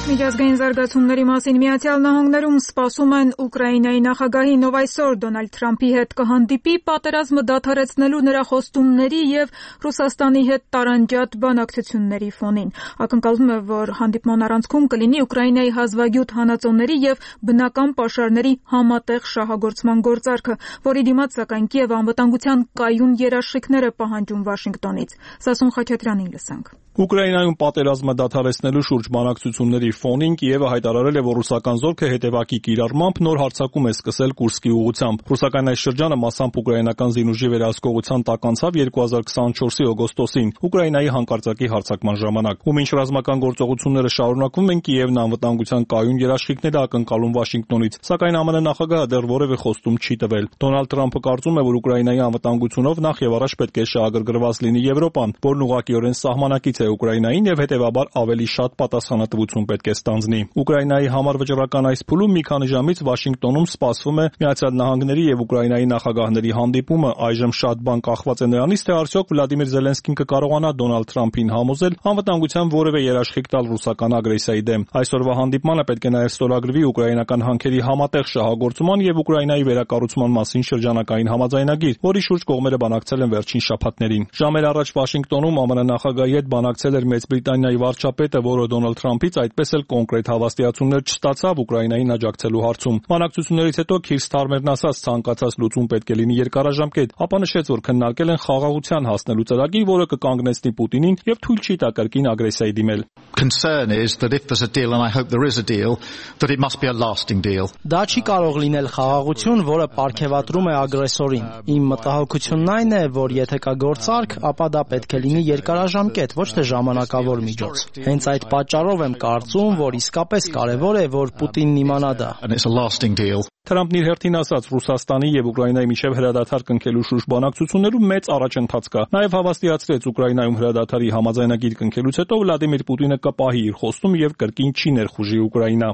Միջազգային զարգացումների մասին Միացյալ Նահանգներում սպասում են Ուկրաինայի նախագահին, ով այսօր Դոնալդ Թրամփի հետ կհանդիպի պատերազմը դադարեցնելու նրա խոստումների եւ Ռուսաստանի հետ տարանջատ բանակցությունների ֆոնին։ Ակնկալվում է, որ հանդիպման առանցքում կլինի Ուկրաինայի հազվագյուտ հանածոների եւ բնական պաշարների համատեղ շահագործման գործարքը, որի դիմաց սակայն Կիևը անվտանգության կայուն երաշխիքներ է պահանջում Վաշինգտոնից։ Սասուն Խաչատրյանին լսենք։ Ուկրաինայում պատերազմը դադարեցնելու շուրջ բանակցությունների ֆոնին Կիևը հայտարարել է, որ ռուսական զորքը հետևակի կիրառմամբ նոր հարձակում է սկսել Կուրսկի ուղղությամբ։ Ռուսական այս շրջանը մասամբ ուկրաինական զինուժի վերահսկողության տակ անցավ երկու հազար քսանչորսի օգոստոսին Ուկրաինայի հանկարծակի հարձակման ժամանակ։ Ու մինչ ռազմական գործողությունները շարունակվում են, Կիևն անվտանգության կայուն երաշխիքներ է ակնկալում Վաշինգտոնից, սակայն ԱՄՆ նախագահը դեռ որևէ խոստում չի տվել։ Դոնալդ Թրամփը կարծում է, որ Ուկրաինայի անվտանգությունով նախ եւ առաջ պետք է շահագրգռված լինի Եվրոպան, որն ուղղակիորեն սահմանակից է Ուկրաինային եւ հետեւաբար ավելի շատ պատասխանատվություն պետք է ստանձնի։ Ուկրաինայի համար վճռական այս փուլում մի քանի ժամից Վաշինգտոնում սպասվում է Միացյալ Նահանգների եւ Ուկրաինայի նախագահների հանդիպումը։ Այժմ շատ բան կախված է նրանից, թե արդյոք Վլադիմիր Զելենսկին կկարողանա Դոնալդ Թրամփին համոզել անվտանգության որևէ երաշխիք տալ ռուսական ագրեսիայի դեմ։ Այսօրվա հանդիպմանը պետք է նաեւ ստորագրվի ուկրաինական հանքերի համատեղ շահագործման եւ Ուկրաինայի վերակառուցման մասին շրջանակային համաձայնագիր, որի շուրջ կողմերը բանակցել են վերջին շաբաթներին։ Ժամեր առաջ Վաշինգտոնում ԱՄՆ նախագահի հետ բանակցել էր Մեծ Բրիտանիայի վարչապետը, որը Դոնալդ Թրամփից այդպես էլ կոնկրետ հավաստիացումներ չստացավ Ուկրաինային աջակցելու հարցում։ Բանակցություններից հետո Քիր Սթարմերն ասաց, ցանկացած լուծում պետք է լինի երկարաժամկետ, ապա նշեց, որ քննարկել են խաղաղության հասնելու ծրագիր, որը կկանգնեցնի Պուտինին եւ թույլ չի տա կրկին ագրեսիայի դիմել։ Concern is that if there's a deal and I hope there is a deal, that it must be a lasting deal. Դա չի կարող լինել խաղաղություն, որը պարգևատրում է ագրեսորին։ Իմ մտահոգությունն այն է, որ եթե կա գործարք, ապա դա պետք է լինի երկարաժամկետ, ոչ թե ժամանակավոր միջոց։ Հենց այդ պատճառով եմ կարծում, որ իսկապես կարևոր է, որ Պուտինն իմանա դա։ And it's a lasting deal. Թրամփն իր հերթին ասաց, Ռուսաստանի եւ Ուկրաինայի միջև հրադադար կնքելու շուրջ բանակցություններում մեծ առաջընթաց կա։ Նաեւ հավաստիացրեց Ուկրաինայում հրադադարի համաձայնագիր կնքելուց հետո Վլադիմիր Պուտինը կպահի իր խոստումը եւ կրկին չի ներխուժի Ուկրաինա։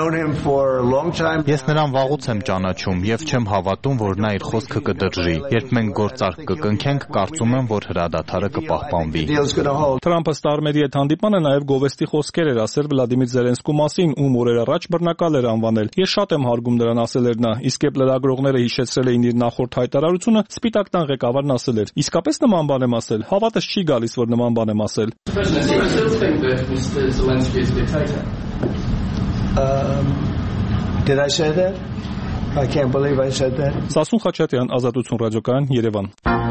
Ես նրան վաղուց եմ ճանաչում եւ չեմ հավատում, որ նա իր խոսքը կդրժի։ Երբ մենք գործարք կկնքենք, կարծում եմ, որ հրադադարը կպահպանվի։ Թրամփը Ստարմերի հետ հանդիպանը նաեւ գովեստի խոսքեր էր ասել Վլադիմիր Զելենսկու մասին, ում օրեր առաջ բռնակալ էր անվանել։ Ես շատ եմ հարգում նրան, ասել էր նա, իսկ երբ լրագրողները հիշեցրել էին իր նախորդ հայտարարությունը, Սպիտակ տան ղեկավարն ասել էր. Իսկապես նման բան եմ ասել, հավատս չի գալիս, որ նման բան եմ ասել։ Did I say that? I can't believe I said that. Սասուն Խաչատրյան, Ազատություն ռադիոկայան, Երևան։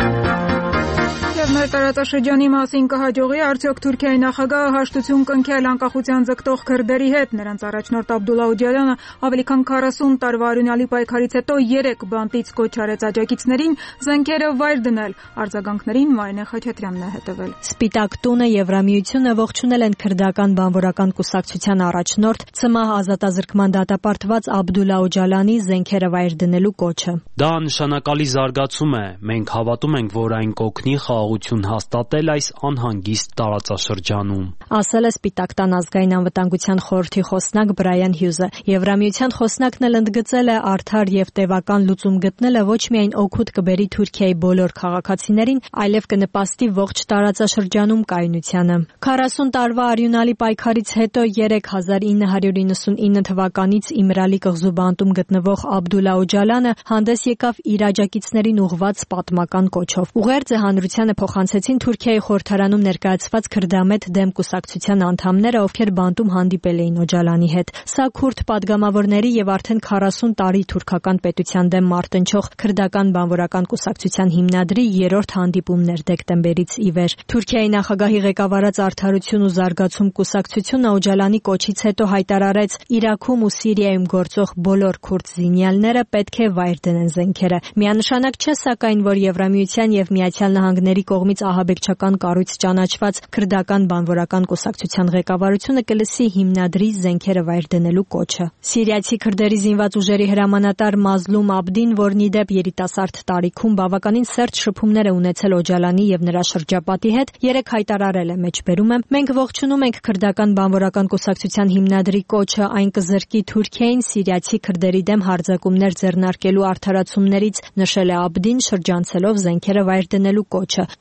Եվ մեր տարածաշրջանի մասին կհաջողի արդյոք Թուրքիայի նախագահը հաշտություն կնքել անկախության ձգտող քրդերի հետ։ Նրանց առաջնորդ Աբդուլլա Օջալյանը ավելի քան քառասուն տարվա արյունալի պայքարից հետո երեք բանտից կոչ արեց աջակիցներին զենքերը վայր դնել։ Արձագանքներին Մարինե Խաչատրյանն է հետևել։ Սպիտակ տունը, Եվրամիությունը ողջունել են քրդական բանվորական կուսակցության առաջնորդ ՑՄՀ ազատազրկման դատապարտված Աբդուլլա Օջալյանի զենքերը վայր դնելու կոչը։ Դա նշանակալի զարգացում է։ Մենք հավատում ենք, որ այն կօգնի խաղաղություն հաստատել այս անհանգիստ տարածաշրջանում, ասել է Սպիտակ տան ազգային անվտանգության խորհրդի խոսնակ Բրայան Հյուզը։ Եվրամիության խոսնակն էլ ընդգծել է արդար եւ տևական լուծում գտնելը ոչ միայն օգուտ կբերի Թուրքիայի բոլոր քաղաքացիներին, այլև կնպաստի ողջ տարածաշրջանում կայունությանը։ քառասուն տարվա արյունալի պայքարից հետո երեք հազար ինը հարյուր իննսունինը թվականից Իմրալի կղզու բանտում գտնվող Աբդուլլա Օջալյանը հանդես եկավ իր աջակիցներին ուղղված պատմական կոչով։ Ուղերձը հանրությանը փոխանցեցին Թուրքիայի խորհրդարանում ներկայացված քրդամետ դեմ կուսակցության անդամները, ովքեր բանտում հանդիպել էին Օջալյանի հետ։ Սա քուրդ падգամավորների եւ արդեն քառասուն տարի թուրքական պետության դեմ մարտնչող քրդական բանվորական կուսակցության հիմնադրի երրորդ հանդիպումն էր դեկտեմբերից ի վեր։ Թուրքիայի նախագահի ղեկավարած Արդարություն ու զարգացում կուսակցությունը Օջալյանի կոչից հետո հայտարարեց Իրաքում ու Սիրիայում գործող բոլոր քուրդ զինյալները պետք է վայր դնեն զենքերը։ Միանշանակ չէ սակայն, որ Եվրամիության եւ Միացյալ Նահանգների կողմից ահաբեկչական կառույց ճանաչված քրդական բանվորական կուսակցության ղեկավարությունը կլսի հիմնադրի զենքերը վայր դնելու կոչը։ Սիրիացի քրդերի զինված ուժերի հրամանատար Մազլում Աբդին, որն ի դեպ երիտասարդ տարիքում բավականին սերտ շփումներ է ունեցել Օջալյանի եւ նրա շրջապատի հետ, երեք հայտարարել է մեջբերում եմ. մենք ողջունում ենք քրդական բանվորական կուսակցության հիմնադրի կոչը, այն կզրկի Թուրքիային սիրիացի քրդերի դեմ հարձակումներ ձեռնարկելու արդարացումներից, նշել է Աբդին շրջանցելով զենքերը վայր դնելու կոչը։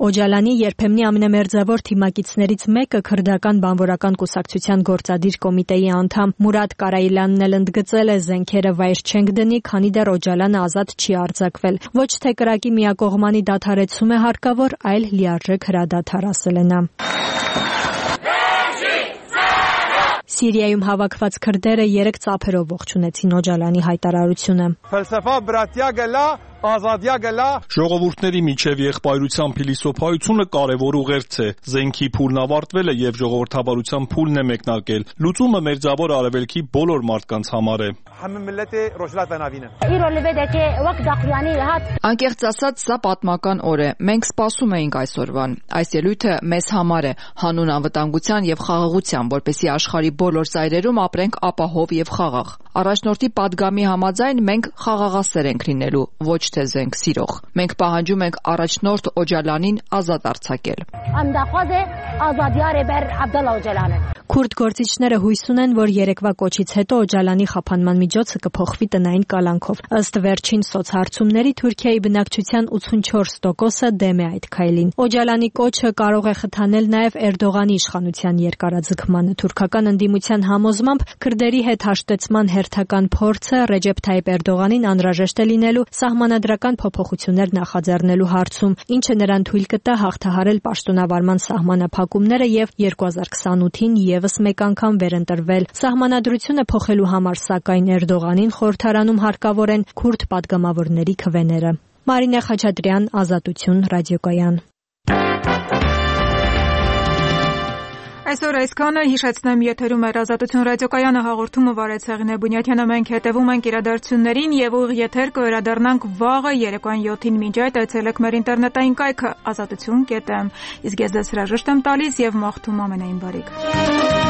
Օջալանի երբեմնի ամենամերձավոր թիմակիցներից մեկը քրդական բանվորական կուսակցության գործադիր կոմիտեի անդամ Մուրադ Կարայիլյանն էլ ընդգծել է զենքերը վայր չենք դնի, քանի դեռ Օջալանը ազատ չի արձակվել։ Ոչ թե կրակի միակողմանի դադարեցում է հարկավոր, այլ լիարժեք հրադադար, ասել է նա։ Սիրիայում հավաքված քրդերը երեք ծափերով ողջունեցին Օջալանի հայտարարությունը։ Ժողովուրդների միջև եղբայրության փիլիսոփայությունը կարևոր ուղերձ է։ Զենքի փուլն ավարտվել է եւ ժողովրդավարության փուլն է մեկնարկել։ Լուծումը մերձավոր արևելքի բոլոր մարդկանց համար է։ Անկեղծ ասած, սա պատմական օր է։ Մենք սպասում էինք այսօրվան։ Այս ելույթը մեզ համար է, հանուն անվտանգության եւ խաղաղության, որպեսզի աշխարհի բոլոր ծայրերում ապրենք ապահով եւ խաղաղ։ Առաջնորդի падգամի համաձայն մենք խաղաղասեր ենք լինելու, ոչ թե զենք սիրող։ Մենք պահանջում ենք առաջնորդ Օջալանին ազատ արձակել։ Քուրդ գործիչները հույս ունեն, որ երեկվա կոչից հետո Օջալանի խափանման միջոցը կփոխվի տնային կալանքով։ Ըստ վերջին սոցհարցումների Թուրքիայի բնակչության ութսունչորս տոկոսը դեմ է այդ քայլին։ Օջալանի կոչը կարող է խթանել նաև Էրդողանի իշխանության երկարաձգմանը։ Թուրքական ընդդիմության համոզմամբ քրդերի հետ հաշտեցման հերթական փորձը Ռեջեփ Թայիփ Էրդողանին անհրաժեշտ է լինելու սահմանադրական փոփոխություններ նախաձեռնելու հարցում, ինչը նրան թույլ կտա հաղթահարել պաշտոնավարման սահմանափակումները եւ երկու հազար քսանութին եւս մեկ անգամ վերընտրվել։ Սահմանադրությունը փոխելու համար սակայն Էրդողանին խորհրդարանում հարկավոր են քուրդ падգամավորների քվեները։ Մարինե Խաչատրյան, Ազատություն, ռադիոկայան։ Այսօր այսքանը, հիշեցնեմ, եթերում էր Ազատություն ռադիոկայանը, հաղորդումը վարեց Հեղինե Բունյաթյանը, մենք հետևում ենք իրադարձություններին եւ ուղիղ եթեր կվերադառնանք վաղը երեկոյան յոթին, մինչ այդ այցելեք մեր ինտերնետային կայքը ազատություն կետ էմ։ Իսկ ես ձեզ հրաժեշտ եմ տալիս եւ մաղթում ամենայն բարիք։